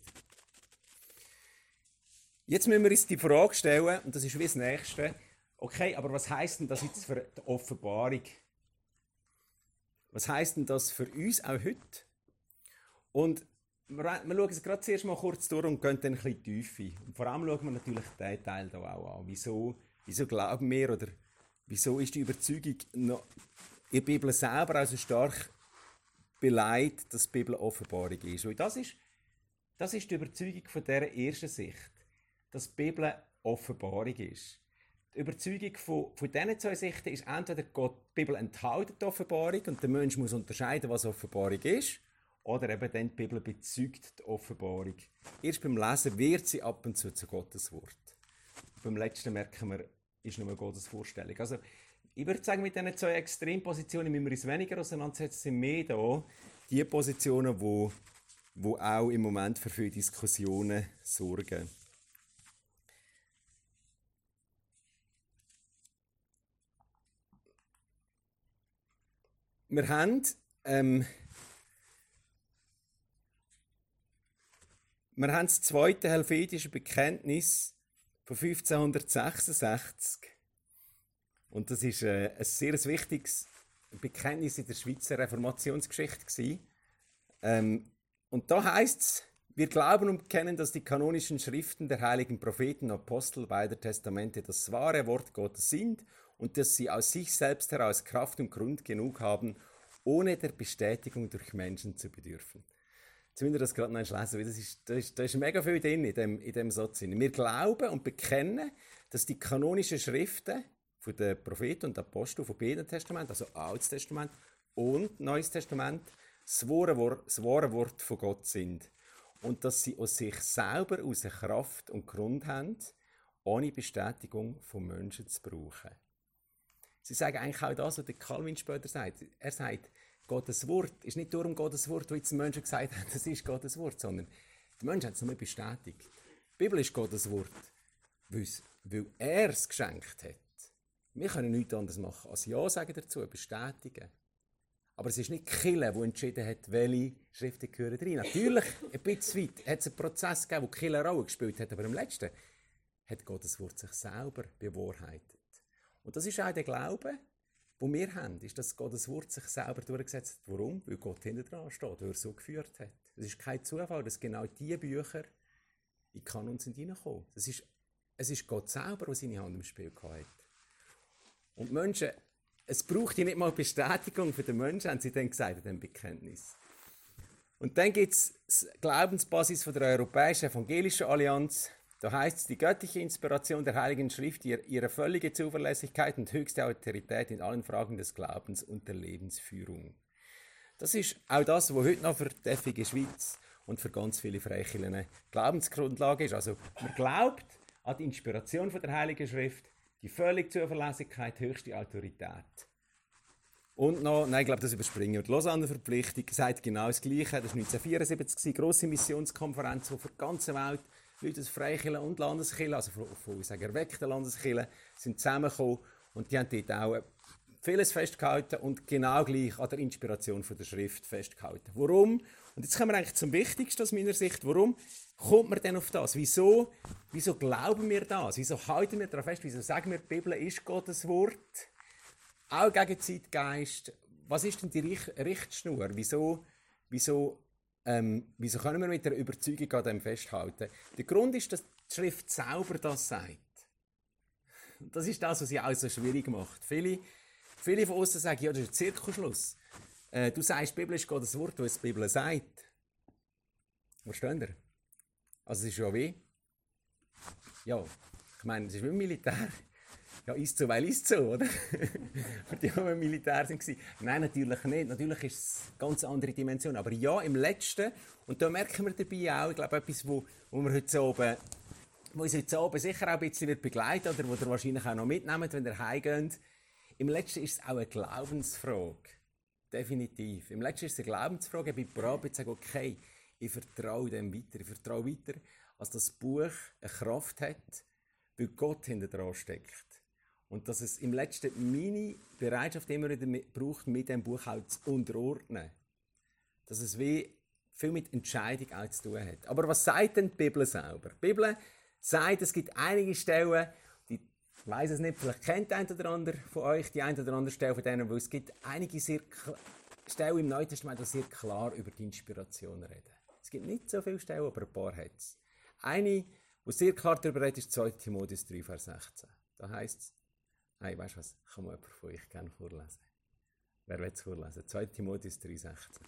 Jetzt müssen wir uns die Frage stellen, und das ist wie das Nächste, okay, aber was heisst denn das jetzt für die Offenbarung? Was heisst denn das für uns auch heute? Und wir, wir schauen es gerade zuerst mal kurz durch und gehen dann ein bisschen tiefer. Und vor allem schauen wir natürlich den Teil hier auch an. Wieso, wieso glauben wir, oder wieso ist die Überzeugung noch in der Bibel selber auch so stark beleidigt, dass die Bibel Offenbarung ist? Weil das ist, das ist die Überzeugung von dieser ersten Sicht, dass die Bibel Offenbarung ist. Die Überzeugung von, von diesen zwei Sichten ist entweder, Gott, die Bibel enthält die Offenbarung und der Mensch muss unterscheiden, was Offenbarung ist, oder eben dann die Bibel bezeugt die Offenbarung. Erst beim Lesen wird sie ab und zu zu Gottes Wort. Beim letzten merken wir, ist nur Gottes Vorstellung. Also, ich würde sagen, mit diesen zwei Extrempositionen müssen wir uns weniger auseinandersetzen, sind mehr da die Positionen, die, die auch im Moment für viele Diskussionen sorgen. wir haben, ähm, wir haben das zweite helvetische Bekenntnis von fünfzehnhundertsechsundsechzig. Und das ist äh, ein sehr wichtiges Bekenntnis in der Schweizer Reformationsgeschichte gewesen. Ähm, und da heißt es, wir glauben und bekennen, dass die kanonischen Schriften der heiligen Propheten und Apostel beider Testamente das wahre Wort Gottes sind und dass sie aus sich selbst heraus Kraft und Grund genug haben, ohne der Bestätigung durch Menschen zu bedürfen. Jetzt müsst ihr das gerade noch lesen, weil das ist, da ist, da ist mega viel drin in dem, in dem Satz. Wir glauben und bekennen, dass die kanonischen Schriften von den Propheten und Aposteln von beiden Testamenten, also Altes Testament und Neues Testament, das wahre Wort, das wahre Wort von Gott sind. Und dass sie aus sich selber aus Kraft und Grund haben, ohne Bestätigung von Menschen zu brauchen. Sie sagen eigentlich auch das, was der Calvin später sagt. Er sagt, Gottes Wort ist nicht darum Gottes Wort, wie jetzt die Menschen gesagt haben, das ist Gottes Wort, sondern die Menschen haben es nur bestätigt. Die Bibel ist Gottes Wort, weil er es geschenkt hat. Wir können nichts anderes machen, als Ja sagen dazu, bestätigen. Aber es ist nicht die Kirche, die entschieden hat, welche Schriften gehören rein. Natürlich, ein bisschen weit, hat es einen Prozess gegeben, wo die Kirche eine Rolle gespielt hat, aber im Letzten hat Gottes Wort sich selber bewahrheitet. Und das ist auch der Glaube, den wir haben, ist, dass Gottes Wort sich selber durchgesetzt hat. Warum? Weil Gott hinter dran steht, weil er so geführt hat. Es ist kein Zufall, dass genau diese Bücher in den Kanon sind reingekommen. Es ist, es ist Gott selber, der seine Hand im Spiel hatte. Und die Menschen, es braucht ja nicht mal Bestätigung für den Menschen, haben sie dann gesagt in diesem Bekenntnis. Und dann gibt es die Glaubensbasis von der Europäischen Evangelischen Allianz. Da heißt es, die göttliche Inspiration der Heiligen Schrift, ihre völlige Zuverlässigkeit und höchste Autorität in allen Fragen des Glaubens und der Lebensführung. Das ist auch das, was heute noch für die F I G Schweiz und für ganz viele Freikirchen eine Glaubensgrundlage ist. Also man glaubt an die Inspiration von der Heiligen Schrift, die völlige Zuverlässigkeit, höchste Autorität. Und noch, nein, ich glaube, das überspringen wir. Die Lausanne-Verpflichtung sagt genau das Gleiche. Das war neunzehnhundertvierundsiebzig, eine grosse Missionskonferenz, die für die ganze Welt Leute aus Freikirchen und Landeskirchen, also von, von ich sage, erweckten Landeskirchen, sind zusammengekommen und die haben dort auch vieles festgehalten und genau gleich an der Inspiration von der Schrift festgehalten. Warum? Und jetzt kommen wir eigentlich zum Wichtigsten aus meiner Sicht. Warum kommt man denn auf das? Wieso, wieso glauben wir das? Wieso halten wir daran fest? Wieso sagen wir, die Bibel ist Gottes Wort? Auch gegen Zeitgeist. Was ist denn die Richt- Richtschnur? Wieso, wieso, ähm, wieso können wir mit der Überzeugung an dem festhalten? Der Grund ist, dass die Schrift selber das sagt. Das ist das, was sie auch so schwierig macht. Viele, viele von uns sagen, ja, das ist ein Zirkelschluss. Äh, du sagst, die Bibel ist Gottes Wort, was die Bibel sagt. Versteht ihr? Also es ist ja wie, ja, ich meine, es ist wie im Militär. Ja, ist so, weil ist so, oder? Für die, die im Militär waren. Nein, natürlich nicht. Natürlich ist es eine ganz andere Dimension. Aber ja, im Letzten, und da merken wir dabei auch, ich glaube, etwas, wo, wo wir heute oben, wo uns heute oben sicher auch ein bisschen wird begleiten oder wo ihr wahrscheinlich auch noch mitnehmt, wenn ihr heimgeht. Im Letzten ist es auch eine Glaubensfrage. Definitiv. Im Letzten ist es eine Glaubensfrage. Ich bin bereit zu sagen, okay, ich vertraue dem weiter. Ich vertraue weiter, dass das Buch eine Kraft hat, weil Gott hinter dran steckt. Und dass es im Letzten meine Bereitschaft immer wieder mit, braucht, mit dem Buch auch zu unterordnen. Dass es wie viel mit Entscheidung auch zu tun hat. Aber was sagt denn die Bibel selber? Die Bibel sagt, es gibt einige Stellen, die, ich weiss es nicht, vielleicht kennt ein oder andere von euch die eine oder andere Stelle von denen, weil es gibt einige sehr Stellen im Neuen Testament, die sehr klar über die Inspiration reden. Es gibt nicht so viele Stellen, aber ein paar hat es. Eine, die sehr klar darüber redet, ist zweiter Timotheus drei, Vers sechzehn. Da heisst es, hey, weißt du was, kann man jemand von euch gerne vorlesen? Wer will es vorlesen? zweiter Timotheus drei, sechzehn.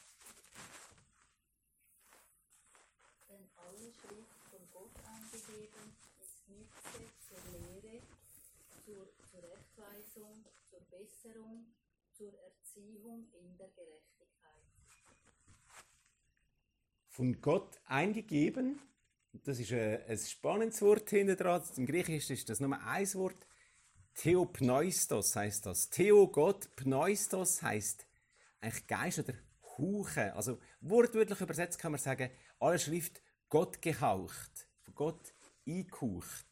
Denn alle Schrift von Gott eingegeben ist nütze zur Lehre, zur Zurechtweisung, zur Besserung, zur Erziehung in der Gerechtigkeit. Von Gott eingegeben, das ist ein, ein spannendes Wort hinter dran. Im Griechischen ist das nur ein Wort. Theopneustos heisst das. Theo, Gott, Pneustos heisst eigentlich Geist oder Hauchen. Also wortwörtlich übersetzt kann man sagen, alle Schrift Gott gehaucht, von Gott eingehaucht.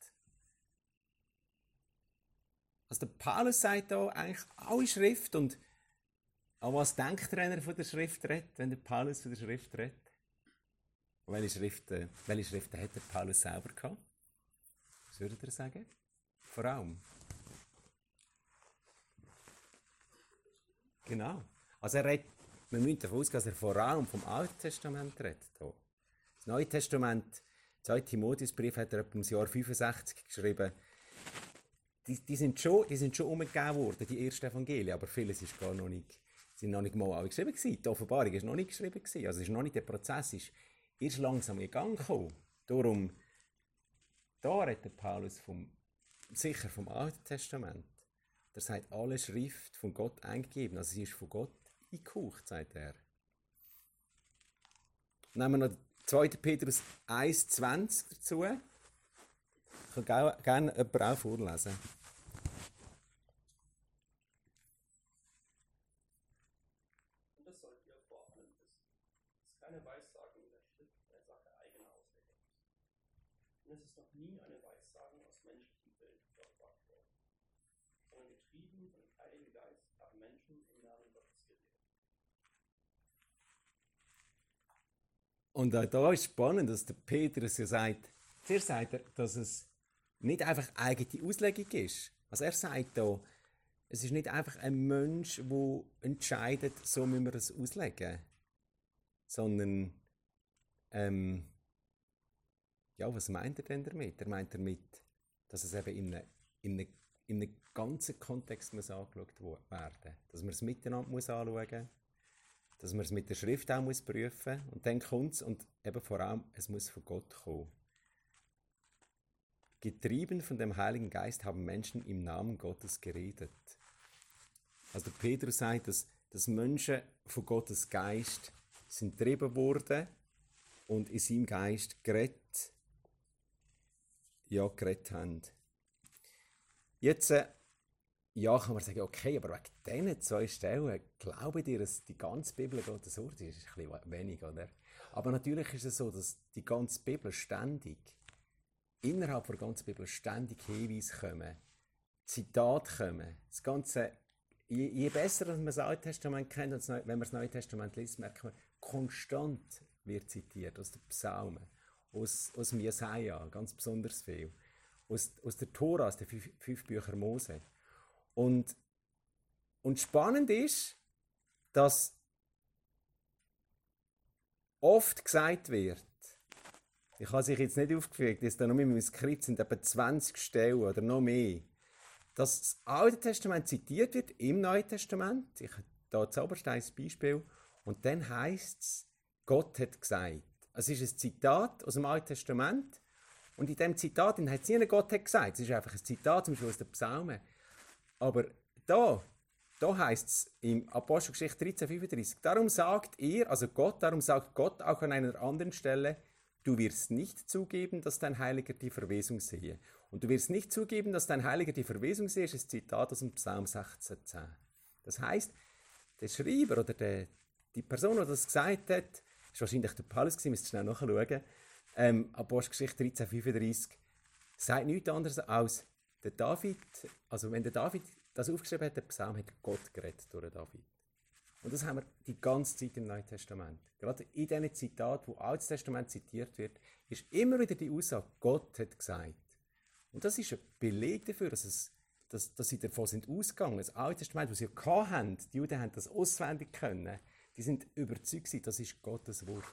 Also der Paulus sagt da eigentlich alle Schrift und an was denkt ihr, wenn er von der Schrift redet, wenn der Paulus von der Schrift redet? Welche Schriften, welche Schriften hat der Paulus selber gehabt? Was würdet ihr sagen? Vor allem. Genau. Also er redet, wir müssen davon ausgehen, dass er vor allem vom Alten Testament redet. Hier. Das Neue Testament, der zweite Timotheusbrief hat er etwa im Jahr fünfundsechzig geschrieben. Die, die, sind schon, die sind schon umgegeben worden, die ersten Evangelien, aber vieles ist gar noch nicht, sind noch nicht mal alle geschrieben gewesen. Die Offenbarung ist noch nicht geschrieben gewesen. Also ist noch nicht, der Prozess ist erst langsam in Gang gekommen. Darum, da redet Paulus vom, sicher vom Alten Testament. Er sagt, alle Schrift von Gott eingegeben. Also sie ist von Gott eingehaucht, sagt er. Nehmen wir noch zweiten Petrus eins zwanzig dazu. Ich kann gerne jemanden auch vorlesen. Und das sollt ihr vor allem wissen, dass keine Weissagung in der Schrift eine Sache eigener Auslegung ist. Und es ist noch nie eine Weissagung aus menschlichem Willen hervorgebracht worden, sondern getrieben von dem Heiligen Geist haben Menschen im Namen Gottes geredet. Und auch da ist spannend, dass der Petrus ja sagt, zuerst sagt er, dass es nicht einfach eigene Auslegung ist. Also er sagt da, es ist nicht einfach ein Mensch, der entscheidet, so müssen wir es auslegen. Sondern, ähm, ja, was meint er denn damit? Er meint damit, dass es eben in einem, in einem, in einem ganzen Kontext muss angeschaut werden. Dass man es miteinander muss anschauen muss, dass man es mit der Schrift auch muss prüfen muss. Und dann kommt es, und eben vor allem, es muss von Gott kommen. Getrieben von dem Heiligen Geist haben Menschen im Namen Gottes geredet. Also der Petrus sagt, dass, dass Menschen von Gottes Geist sind getrieben worden und in seinem Geist geredet, ja, geredet haben. Jetzt, äh, ja, kann man sagen, okay, aber wegen diesen zwei Stellen, glaubt ihr, dass die ganze Bibel Gottes Wort ist? Das ist ein bisschen wenig, oder? Aber natürlich ist es so, dass die ganze Bibel ständig innerhalb der ganzen Bibel ständig Hinweise kommen, Zitate kommen. Das Ganze, je, je besser man das Alte Testament kennt, und wenn man das Neue Testament liest, merkt man, konstant wird zitiert aus den Psalmen, aus, aus dem Jesaja, ganz besonders viel, aus, aus der Tora, aus den fünf, fünf Büchern Mose. Und, und spannend ist, dass oft gesagt wird, ich habe sich jetzt nicht aufgefügt, dass da noch mit meinem Skript sind etwa zwanzig Stellen oder noch mehr, dass das Alte Testament zitiert wird im Neuen Testament. Ich habe hier zuoberst ein Beispiel. Und dann heisst es, Gott hat gesagt. Es ist ein Zitat aus dem Alten Testament. Und in diesem Zitat hat es nie Gott hat gesagt. Es ist einfach ein Zitat zum Beispiel aus den Psalmen. Aber da, da heisst es im Apostelgeschichte dreizehn fünfunddreißig, darum sagt ihr, also Gott, darum sagt Gott auch an einer anderen Stelle, du wirst nicht zugeben, dass dein Heiliger die Verwesung sehe. Und du wirst nicht zugeben, dass dein Heiliger die Verwesung sehe, ist ein Zitat aus dem Psalm sechzehn zehn. Das heisst, der Schreiber oder der, die Person, die das gesagt hat, ist wahrscheinlich der Paulus gewesen, müsst ihr schnell nachschauen, ähm, Apostelgeschichte dreizehn fünfunddreißig, sagt nichts anderes als, der David, also wenn der David das aufgeschrieben hat, der Psalm, hat Gott geredet durch David. Und das haben wir die ganze Zeit im Neuen Testament. Gerade in diesen Zitaten, wo Altes Testament zitiert wird, ist immer wieder die Aussage, Gott hat gesagt. Und das ist ein Beleg dafür, dass, es, dass, dass sie davon sind ausgegangen. Das Alte Testament, das sie ja hatten, die Juden haben das auswendig können, die sind überzeugt, das ist Gottes Wort.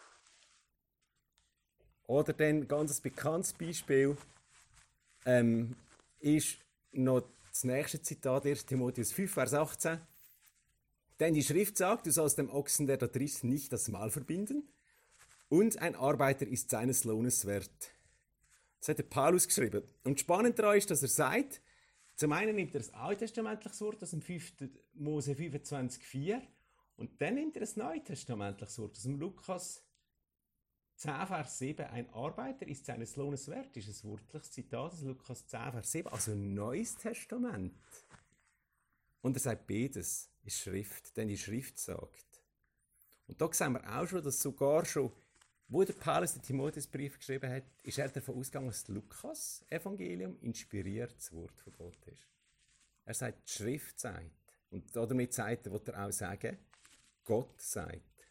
Oder dann ein ganz bekanntes Beispiel ähm, ist noch das nächste Zitat, erster Timotheus fünf, Vers achtzehn. Denn die Schrift sagt, du sollst dem Ochsen, der da drisst, nicht das Maul verbinden, und ein Arbeiter ist seines Lohnes wert. Das hat der Paulus geschrieben. Und spannend daran ist, dass er sagt, zum einen nimmt er das alttestamentliche Wort aus dem fünften Mose fünfundzwanzig vier und dann nimmt er das neutestamentliche Wort aus dem Lukas zehn, Vers sieben. Ein Arbeiter ist seines Lohnes wert, ist ein wörtliches Zitat aus Lukas zehn, Vers sieben, also ein neues Testament. Und er sagt, beides ist Schrift, denn die Schrift sagt. Und da sehen wir auch schon, dass sogar schon, wo der Paulus den Timotheusbrief geschrieben hat, ist er davon ausgegangen, dass das Lukas-Evangelium inspiriertes Wort von Gott ist. Er sagt, die Schrift sagt. Und damit sagt er, will er auch sagen, Gott sagt.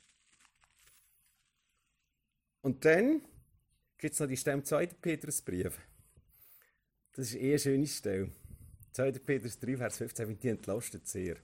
Und dann gibt es noch die Stelle im zweiten Petrusbrief. Das ist eh eine schöne Stelle. zweiter Petrus drei, Vers fünfzehn, die entlastet sehr.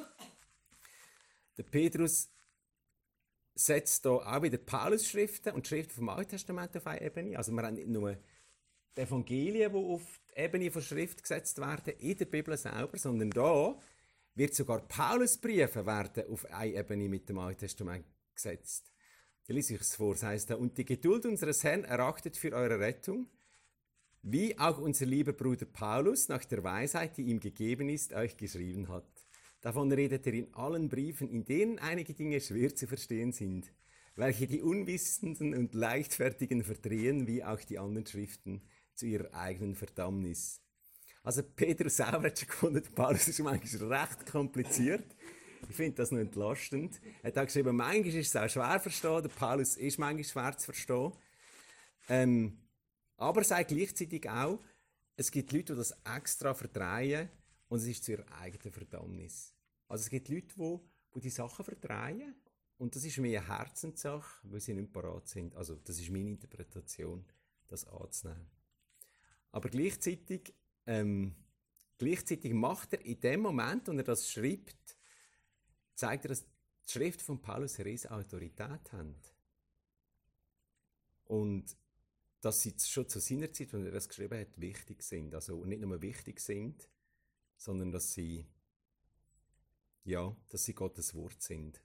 Der Petrus setzt hier auch wieder Paulus-Schriften und Schriften vom Alten Testament auf eine Ebene. Also wir haben nicht nur die Evangelien, die auf die Ebene von Schrift gesetzt werden, in der Bibel selber, sondern da wird sogar Paulusbriefe werden auf eine Ebene mit dem Alten Testament gesetzt. Da lese ich es vor, das heisst da, und die Geduld unseres Herrn erachtet für eure Rettung, wie auch unser lieber Bruder Paulus nach der Weisheit, die ihm gegeben ist, euch geschrieben hat. Davon redet er in allen Briefen, in denen einige Dinge schwer zu verstehen sind, welche die Unwissenden und Leichtfertigen verdrehen, wie auch die anderen Schriften, zu ihrer eigenen Verdammnis. Also Petrus selber hat schon gefunden, Paulus ist manchmal recht kompliziert. Ich finde das noch entlastend. Er hat auch geschrieben, manchmal ist es auch schwer zu verstehen, der Paulus ist manchmal schwer zu verstehen. Ähm, aber er sagt gleichzeitig auch, es gibt Leute, die das extra verdrehen und es ist zu ihrer eigenen Verdammnis. Also es gibt Leute, die, die die Sachen verdrehen und das ist mehr eine Herzenssache, weil sie nicht parat sind. Also das ist meine Interpretation, das anzunehmen. Aber gleichzeitig, ähm, gleichzeitig macht er in dem Moment, und er das schreibt, zeigt er, dass die Schrift von Paulus eine riesige Autorität hat. Und dass sie schon zu seiner Zeit, als er das geschrieben hat, wichtig sind. Also nicht nur wichtig sind, sondern dass sie, ja, dass sie Gottes Wort sind.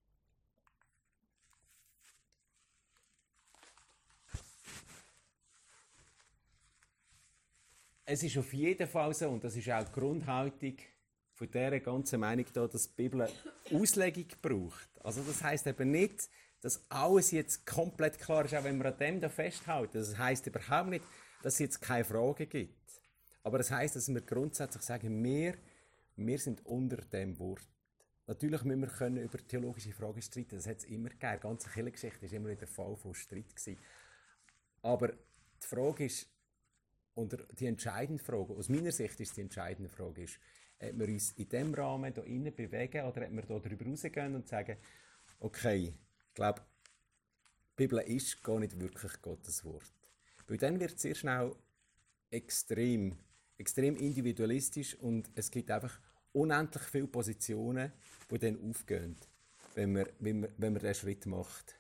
Es ist auf jeden Fall so, und das ist auch die Grundhaltung von dieser ganzen Meinung hier, dass die Bibel eine Auslegung braucht. Also das heisst eben nicht, dass alles jetzt komplett klar ist, auch wenn wir an dem da festhalten. Das heisst überhaupt nicht, dass es jetzt keine Fragen gibt. Aber das heisst, dass wir grundsätzlich sagen, wir, wir sind unter dem Wort. Natürlich müssen wir können über theologische Fragen streiten, das hat es immer gegeben. Die ganze Kirchengeschichte war immer wieder Fall von Streit gewesen. Aber die Frage ist, und die entscheidende Frage, aus meiner Sicht ist die entscheidende Frage, ist, ob wir uns in diesem Rahmen hier innen bewegen oder ob wir hier darüber rausgehen und sagen, okay, ich glaube, die Bibel ist gar nicht wirklich Gottes Wort. Weil dann wird es sehr schnell extrem, extrem individualistisch und es gibt einfach unendlich viele Positionen, die dann aufgehen, wenn man, wenn man, wenn man diesen Schritt macht.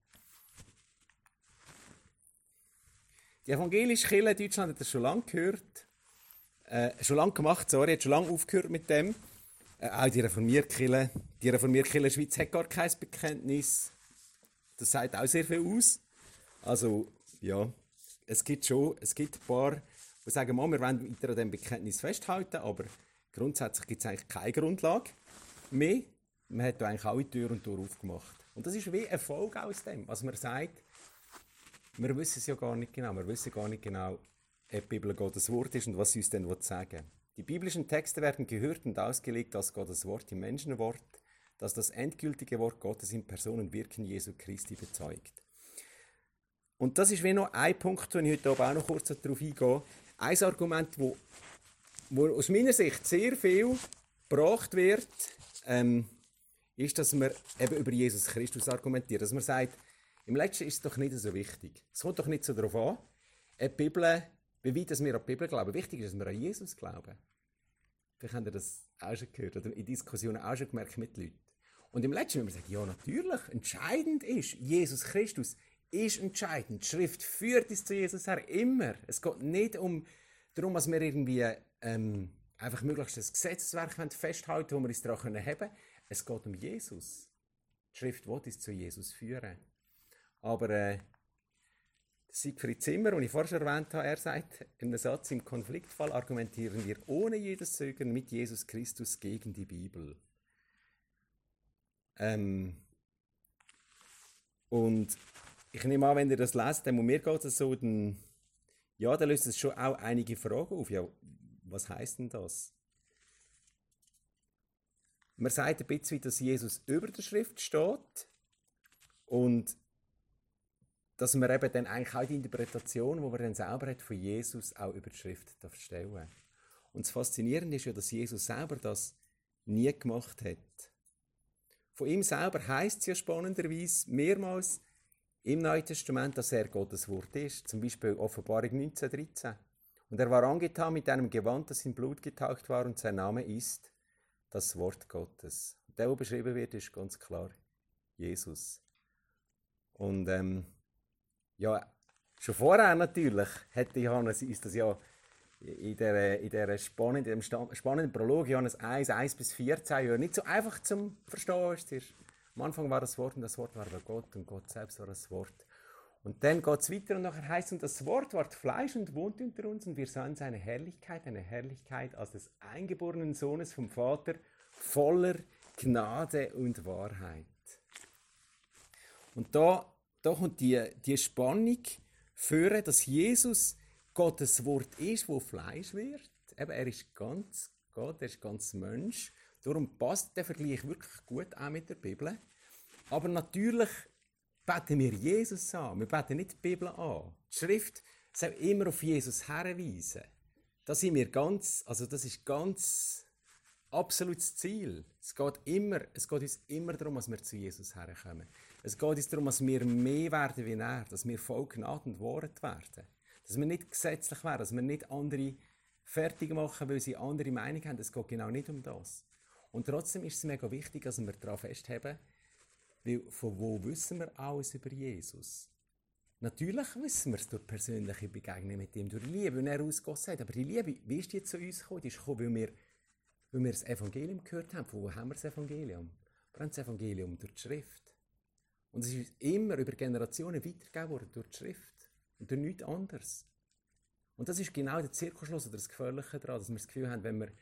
Die evangelische Kirche in Deutschland hat das schon lange gehört, äh, schon lange gemacht, sorry, hat schon lange aufgehört mit dem. Äh, auch die reformierte Kirche, die reformierte Kirche in der Schweiz hat gar kein Bekenntnis. Das sagt auch sehr viel aus. Also, ja, es gibt schon, es gibt ein paar, die sagen, wir wollen weiter an diesem Bekenntnis festhalten, aber grundsätzlich gibt es eigentlich keine Grundlage mehr. Man hat da eigentlich alle Tür und Tür aufgemacht. Und das ist wie ein Folge aus dem, was man sagt, wir wissen es ja gar nicht genau. Wir wissen gar nicht genau, ob die Bibel Gottes Wort ist und was sie uns denn sagen will. Die biblischen Texte werden gehört und ausgelegt als Gottes Wort, im Menschenwort, das das endgültige Wort Gottes in Person und Wirken Jesu Christi bezeugt. Und das ist wie noch ein Punkt, wo ich heute auch noch kurz darauf eingehe. Ein Argument, wo, wo aus meiner Sicht sehr viel gebracht wird, ähm, ist, dass man eben über Jesus Christus argumentiert. Dass man sagt, im Letzten ist es doch nicht so wichtig. Es kommt doch nicht so darauf an, ob die Bibel, wie weit wir an die Bibel glauben. Wichtig ist, dass wir an Jesus glauben. Vielleicht habt ihr das auch schon gehört oder in Diskussionen auch schon gemerkt mit Leuten. Und im Letzten müssen wir sagen, ja natürlich, entscheidend ist, Jesus Christus ist entscheidend. Die Schrift führt uns zu Jesus her, immer. Es geht nicht um darum, dass wir irgendwie ähm, einfach möglichst das Gesetzeswerk festhalten, wo wir uns daran haben können. Es geht um Jesus. Die Schrift will uns zu Jesus führen. Aber äh, Siegfried Zimmer, den ich vorher schon erwähnt habe, er sagt in einem Satz, im Konfliktfall argumentieren wir ohne jedes Zögern mit Jesus Christus gegen die Bibel. Ähm, und ich nehme an, wenn ihr das lest, dann mir geht es so, dann, ja, dann löst es schon auch einige Fragen auf. Ja, was heisst denn das? Man sagt ein bisschen, dass Jesus über der Schrift steht und dass man eben dann eigentlich auch die Interpretation, die man dann selber hat von Jesus, auch über die Schrift stellen darf. Und das Faszinierende ist ja, dass Jesus selber das nie gemacht hat. Von ihm selber heisst es ja spannenderweise mehrmals im Neuen Testament, dass er Gottes Wort ist. Zum Beispiel Offenbarung neunzehn dreizehn. Und er war angetan mit einem Gewand, das in Blut getaucht war, und sein Name ist das Wort Gottes. Der, der beschrieben wird, ist ganz klar Jesus. Und ähm, ja, schon vorher natürlich hätte Johannes ist das ja in dieser, in dieser spannenden, spannenden Prolog, Johannes eins, eins bis vierzehn, ja nicht so einfach zum Verstehen ist. Am Anfang war das Wort und das Wort war bei Gott und Gott selbst war das Wort. Und dann geht es weiter und nachher heißt es, und das Wort ward Fleisch und wohnt unter uns und wir sahen seine Herrlichkeit, eine Herrlichkeit als des eingeborenen Sohnes vom Vater, voller Gnade und Wahrheit. Und da, da kommt die, die Spannung führen, dass Jesus Gottes Wort ist, wo Fleisch wird. Eben, er ist ganz Gott, er ist ganz Mensch. Darum passt der Vergleich wirklich gut auch mit der Bibel. Aber natürlich beten wir Jesus an. Wir beten nicht die Bibel an. Die Schrift soll immer auf Jesus hinweisen. Das sind wir ganz, also das ist ganz absolutes Ziel. Es geht immer, es geht uns immer darum, dass wir zu Jesus herkommen. Es geht uns darum, dass wir mehr werden wie er, dass wir voll Gnade und Wahrheit werden. Dass wir nicht gesetzlich werden, dass wir nicht andere fertig machen, weil sie andere Meinung haben. Es geht genau nicht um das. Und trotzdem ist es mega wichtig, dass wir daran festhalten, weil von wo wissen wir alles über Jesus? Natürlich wissen wir es durch persönliche Begegnungen mit ihm, durch die Liebe, die er ausgegossen hat. Aber die Liebe, wie ist die zu uns gekommen? Die ist gekommen, weil wir, weil wir das Evangelium gehört haben. Von wo haben wir das Evangelium? Wir haben das Evangelium durch die Schrift. Und es ist immer über Generationen weitergegeben worden durch die Schrift. Und durch nichts anderes. Und das ist genau der Zirkelschluss oder das Gefährliche daran, dass wir das Gefühl haben, wenn wir,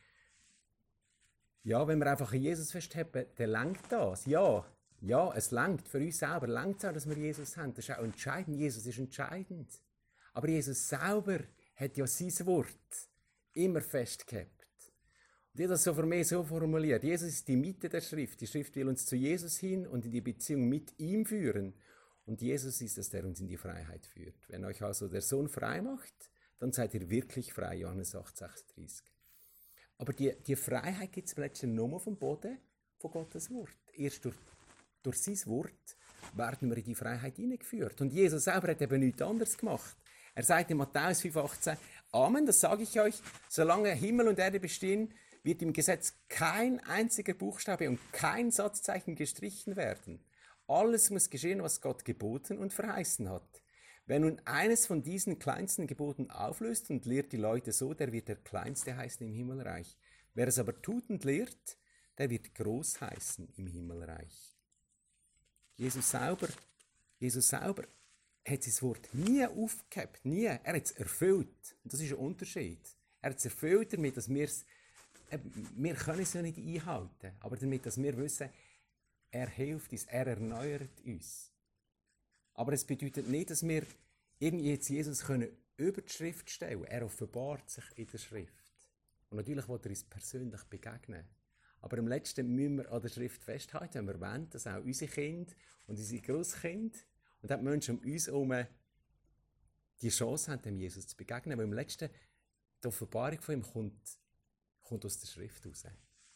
ja, wenn wir einfach an Jesus festhalten, dann lenkt das. Ja, ja, es lenkt für uns selber, lenkt es auch, dass wir Jesus haben. Das ist auch entscheidend. Jesus ist entscheidend. Aber Jesus selber hat ja sein Wort immer festgehabt. Und ich habe das so für mich so formuliert. Jesus ist die Mitte der Schrift. Die Schrift will uns zu Jesus hin und in die Beziehung mit ihm führen. Und Jesus ist es, der uns in die Freiheit führt. Wenn euch also der Sohn frei macht, dann seid ihr wirklich frei. Johannes acht sechsunddreißig. Aber die, die Freiheit gibt es plötzlich nur auf dem Boden von Gottes Wort. Erst durch, durch sein Wort werden wir in die Freiheit hineingeführt. Und Jesus selber hat eben nichts anderes gemacht. Er sagt in Matthäus fünf achtzehn, Amen, das sage ich euch, solange Himmel und Erde bestehen, wird im Gesetz kein einziger Buchstabe und kein Satzzeichen gestrichen werden. Alles muss geschehen, was Gott geboten und verheißen hat. Wer nun eines von diesen kleinsten Geboten auflöst und lehrt die Leute so, der wird der Kleinste heißen im Himmelreich. Wer es aber tut und lehrt, der wird groß heißen im Himmelreich. Jesus selber, Jesus selber hat sein Wort nie aufgehabt, nie. Er hat es erfüllt. Und das ist ein Unterschied. Er hat es erfüllt damit, dass wir es, wir können es ja nicht einhalten, aber damit, dass wir wissen, er hilft uns, er erneuert uns. Aber es bedeutet nicht, dass wir irgendwie jetzt Jesus können über die Schrift stellen. Er offenbart sich in der Schrift. Und natürlich will er uns persönlich begegnen. Aber am letzten müssen wir an der Schrift festhalten, wenn wir wollen, dass auch unsere Kinder und unsere Grosskinder und auch die Menschen um uns herum die Chance haben, dem Jesus zu begegnen. Weil im letzten die Offenbarung von ihm kommt, kommt aus der Schrift raus.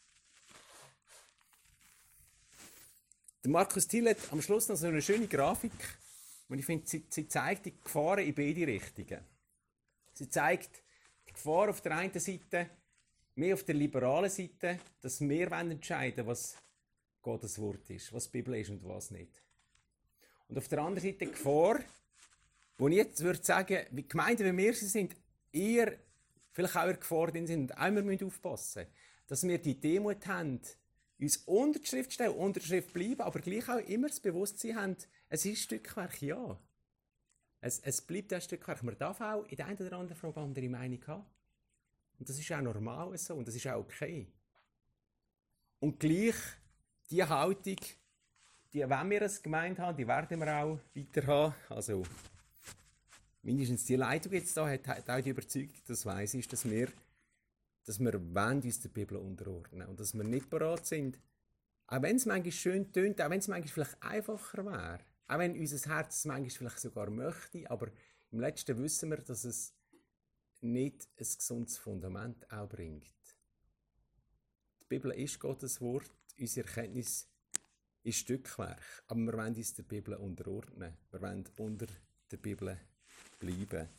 Der Markus Thiel hat am Schluss noch so eine schöne Grafik, und ich finde, sie, sie zeigt die Gefahren in beide Richtungen. Sie zeigt die Gefahr auf der einen Seite, mehr auf der liberalen Seite, dass wir entscheiden wollen, was Gottes Wort ist, was die Bibel ist und was nicht. Und auf der anderen Seite die Gefahr, wo ich jetzt würde sagen, wie Gemeinden wie wir sie sind, eher vielleicht auch Gefahr drin sind und auch wir aufpassen müssen, dass wir die Demut haben, uns unter die Schrift stellen, unter der Schrift bleiben, aber gleich auch immer das Bewusstsein haben, es ist ein Stückwerk, ja. Es, es bleibt ein Stückwerk. Man darf auch in der einen oder anderen Frage andere Meinung haben. Und das ist auch normal so und das ist auch okay. Und gleich, die Haltung, die, wenn wir es gemeint haben, die werden wir auch weiter haben. Also, mindestens die Leitung jetzt da hat, hat auch die Überzeugung, das weiss ist, dass wir dass wir uns der Bibel unterordnen und dass wir nicht bereit sind, auch wenn es manchmal schön tönt, auch wenn es manchmal vielleicht einfacher wäre, auch wenn unser Herz es manchmal vielleicht sogar möchte, aber im Letzten wissen wir, dass es nicht ein gesundes Fundament auch bringt. Die Die Bibel ist Gottes Wort, unsere Erkenntnis ist Stückwerk. Aber wir wollen uns der Bibel unterordnen. Wir wollen unter der Bibel bleiben.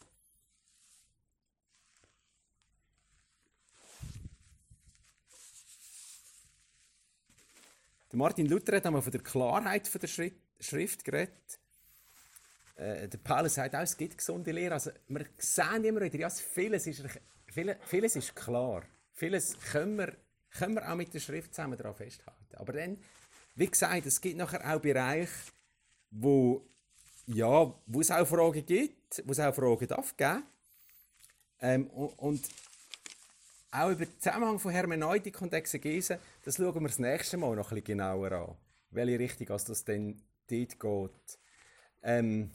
Der Martin Luther hat einmal von der Klarheit der Schrift geredet. Äh, der Paulus sagt auch, es gibt gesunde Lehre. Also, wir sehen immer wieder, ja, vieles, ist, vieles, vieles ist klar. Vieles können wir, können wir auch mit der Schrift zusammen daran festhalten. Aber dann, wie gesagt, es gibt nachher auch Bereiche, wo, ja, wo es auch Fragen gibt, wo es auch Fragen darf geben. Ähm, und, und auch über den Zusammenhang von Hermeneutik und Exegese, das schauen wir das nächste Mal noch ein bisschen genauer an. Welche Richtung als das denn dort geht. Ähm,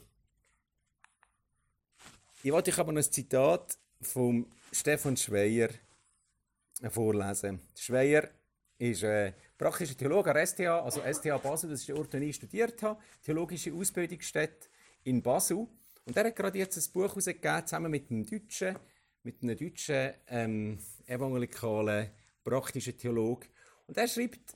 ich wollte euch aber noch ein Zitat von Stefan Schweier vorlesen. Schweier ist äh, praktischer Theologe an S T H, also S T H Basel, das ist der Ort, den ich studiert habe, theologische Ausbildungsstätte in Basel. Und er hat gerade jetzt ein Buch herausgegeben, zusammen mit einem Deutschen, mit einem deutschen ähm, evangelikalen, praktischen Theologen. Und er schreibt,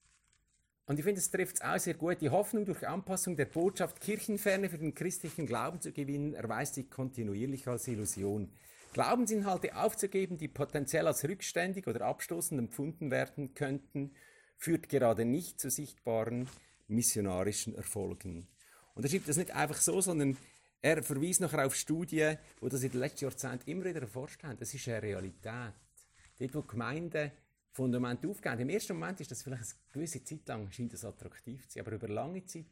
und ich finde, es trifft es auch sehr gut, die Hoffnung, durch Anpassung der Botschaft Kirchenferne für den christlichen Glauben zu gewinnen, erweist sich kontinuierlich als Illusion. Glaubensinhalte aufzugeben, die potenziell als rückständig oder abstoßend empfunden werden könnten, führt gerade nicht zu sichtbaren missionarischen Erfolgen. Und er schreibt das nicht einfach so, sondern er verweist nachher auf Studien, die das in den letzten Jahrzehnten immer wieder erforscht haben. Das ist eine Realität. Dort, wo Gemeinden Fundamente aufgeben. Im ersten Moment ist das vielleicht eine gewisse Zeit lang scheint das attraktiv zu sein, aber über lange Zeit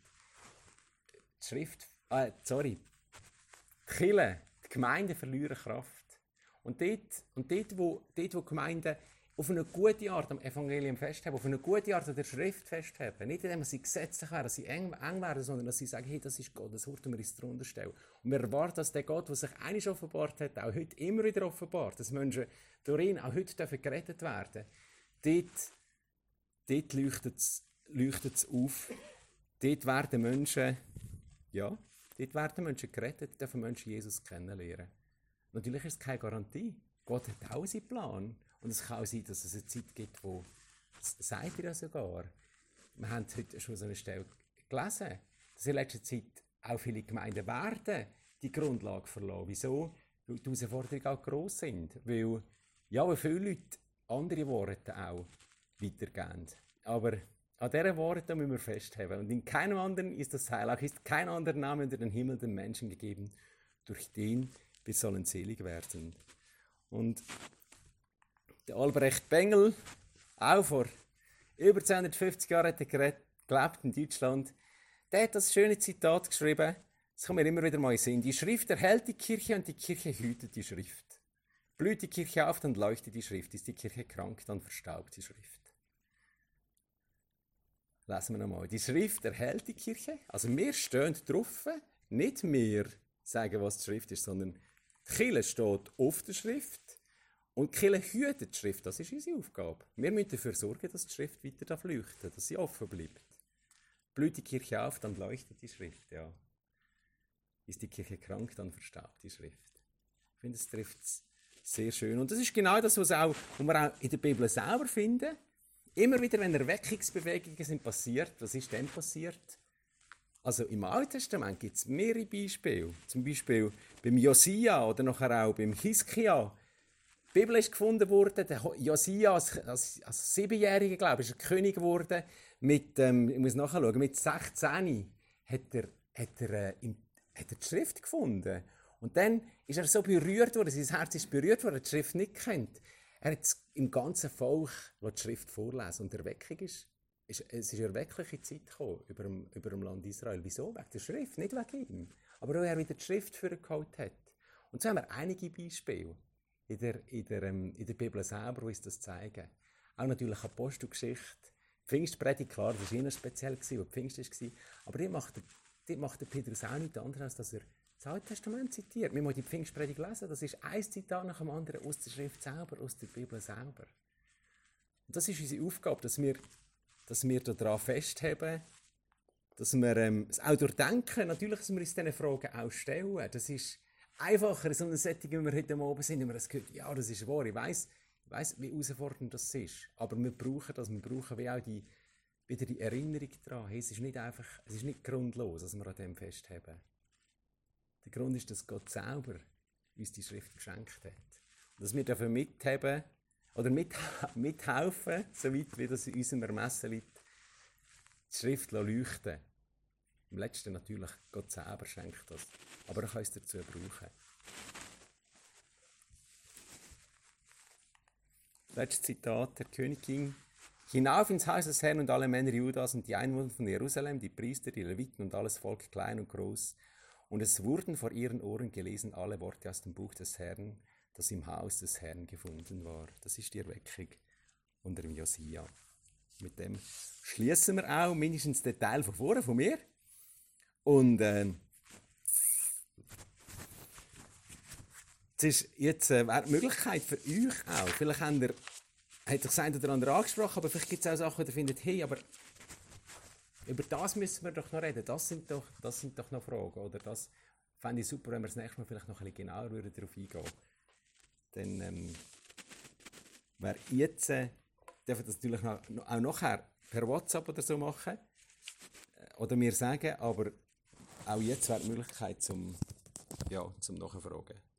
die Schrift, äh, sorry, die Kirche, die Gemeinden verlieren Kraft. Und dort, und dort, wo, dort, wo Gemeinden auf eine gute Art am Evangelium festhalten, auf eine gute Art an der Schrift festhalten, nicht indem sie gesetzlich werden, dass sie eng, eng werden, sondern dass sie sagen, hey, das ist Gott, das Wort, wir uns darunter stellen. Und wir erwarten, dass der Gott, der sich einmal offenbart hat, auch heute immer wieder offenbart, dass Menschen durch ihn auch heute dürfen gerettet werden. Dort, dort leuchtet es auf. Dort werden Menschen, ja, dort werden Menschen gerettet, dürfen Menschen Jesus kennenlernen. Natürlich ist es keine Garantie. Gott hat auch seinen Plan. Und es kann auch sein, dass es eine Zeit gibt, wo, das sagt er ja sogar, wir haben heute schon so eine Stelle gelesen, dass in letzter Zeit auch viele Gemeinden werden die Grundlage verlassen. Wieso? Weil die Herausforderungen auch gross sind. Weil, ja, weil viele Leute andere Worte auch weitergeben. Aber an diesen Worten müssen wir festhalten. Und in keinem anderen ist das Heil. Auch ist kein anderer Name unter den Himmel den Menschen gegeben, durch den wir sollen selig werden. Und der Albrecht Bengel, auch vor über zweihundertfünfzig Jahren hat er gelebt in Deutschland, der hat das schöne Zitat geschrieben, das kommt mir immer wieder mal in den Sinn. Die Schrift erhält die Kirche und die Kirche hütet die Schrift. Blüht die Kirche auf, dann leuchtet die Schrift. Ist die Kirche krank, dann verstaubt die Schrift. Lesen wir nochmal. Die Schrift erhält die Kirche. Also wir stehen drauf, nicht wir sagen, was die Schrift ist, sondern die Kirche steht auf der Schrift und die Kirche hütet die Schrift. Das ist unsere Aufgabe. Wir müssen dafür sorgen, dass die Schrift weiter leuchtet, dass sie offen bleibt. Blüht die Kirche auf, dann leuchtet die Schrift. Ja. Ist die Kirche krank, dann verstaubt die Schrift. Ich finde, es trifft es sehr schön. Und das ist genau das, was, auch, was wir auch in der Bibel selber finden. Immer wieder, wenn Erweckungsbewegungen sind passiert, was ist denn passiert? Also im Alten Testament gibt es mehrere Beispiele. Zum Beispiel beim Josia oder nachher auch beim Hiskia. Die Bibel ist gefunden worden, der Josia als, als, als Siebenjähriger, glaube ich, ist er König geworden. Mit, ähm, ich muss nachschauen, mit sechzehn hat er, hat, er, äh, in, hat er die Schrift gefunden. Und dann ist er so berührt worden, sein Herz ist berührt worden, er die Schrift nicht kennt. Er hat im ganzen Volk die Schrift vorlesen. Und Erweckung ist, ist, es ist eine erweckliche Zeit gekommen über dem, über dem Land Israel. Wieso? Wegen der Schrift, nicht wegen ihm. Aber weil er wieder die Schrift vorgeholt hat. Und so haben wir einige Beispiele in der, in der, ähm, in der Bibel selber, die uns das zeigen. Auch natürlich Apostelgeschichte. Pfingstpredigt, klar, das war immer speziell, was Pfingst war. Aber dort macht, der, dort macht der Petrus auch nichts anderes, als dass er das Alte Testament zitiert. Wir müssen die Pfingstpredigt lesen. Das ist ein Zitat nach dem anderen aus der Schrift selber, aus der Bibel selber. Und das ist unsere Aufgabe, dass wir, dass wir daran festhalten, dass wir ähm, es auch durchdenken. Natürlich, dass wir uns diese Fragen auch stellen. Das ist einfacher, so eine Setting, wie wir heute oben sind, wenn wir das gehört, ja, das ist wahr. Ich weiss, Ich weiss, wie herausfordernd das ist. Aber wir brauchen das, wir brauchen wie auch die, wieder die Erinnerung daran. Hey, es ist nicht einfach, es ist nicht grundlos, dass wir an dem festhalten. Der Grund ist, dass Gott selber uns die Schrift geschenkt hat. Und dass wir dafür mithaben oder mit, mithelfen, soweit wie das in unserem Ermessen liegt, die Schrift leuchten. Im Letzten natürlich, Gott selber schenkt das. Aber er kann es dazu brauchen. Letztes Zitat, der König ging hinauf ins Haus des Herrn und alle Männer Judas und die Einwohner von Jerusalem, die Priester, die Leviten und alles Volk, klein und groß. Und es wurden vor ihren Ohren gelesen alle Worte aus dem Buch des Herrn, das im Haus des Herrn gefunden war. Das ist die Erweckung unter dem Josia. Mit dem schließen wir auch mindestens den Teil von vorne von mir. Und äh, es ist jetzt äh, eine Möglichkeit für euch auch. Vielleicht habt ihr, hat sich das eine oder andere angesprochen, aber vielleicht gibt es auch Sachen, die ihr findet, hey, aber über das müssen wir doch noch reden. Das sind doch, das sind doch noch Fragen. Oder das fände ich super, wenn wir das nächste Mal vielleicht noch ein bisschen genauer würden darauf eingehen. Dann ähm, wäre jetzt, äh, dürfen das natürlich noch, auch nachher per WhatsApp oder so machen. Oder mir sagen, aber auch jetzt wäre die Möglichkeit zum, ja, zum Nachfragen.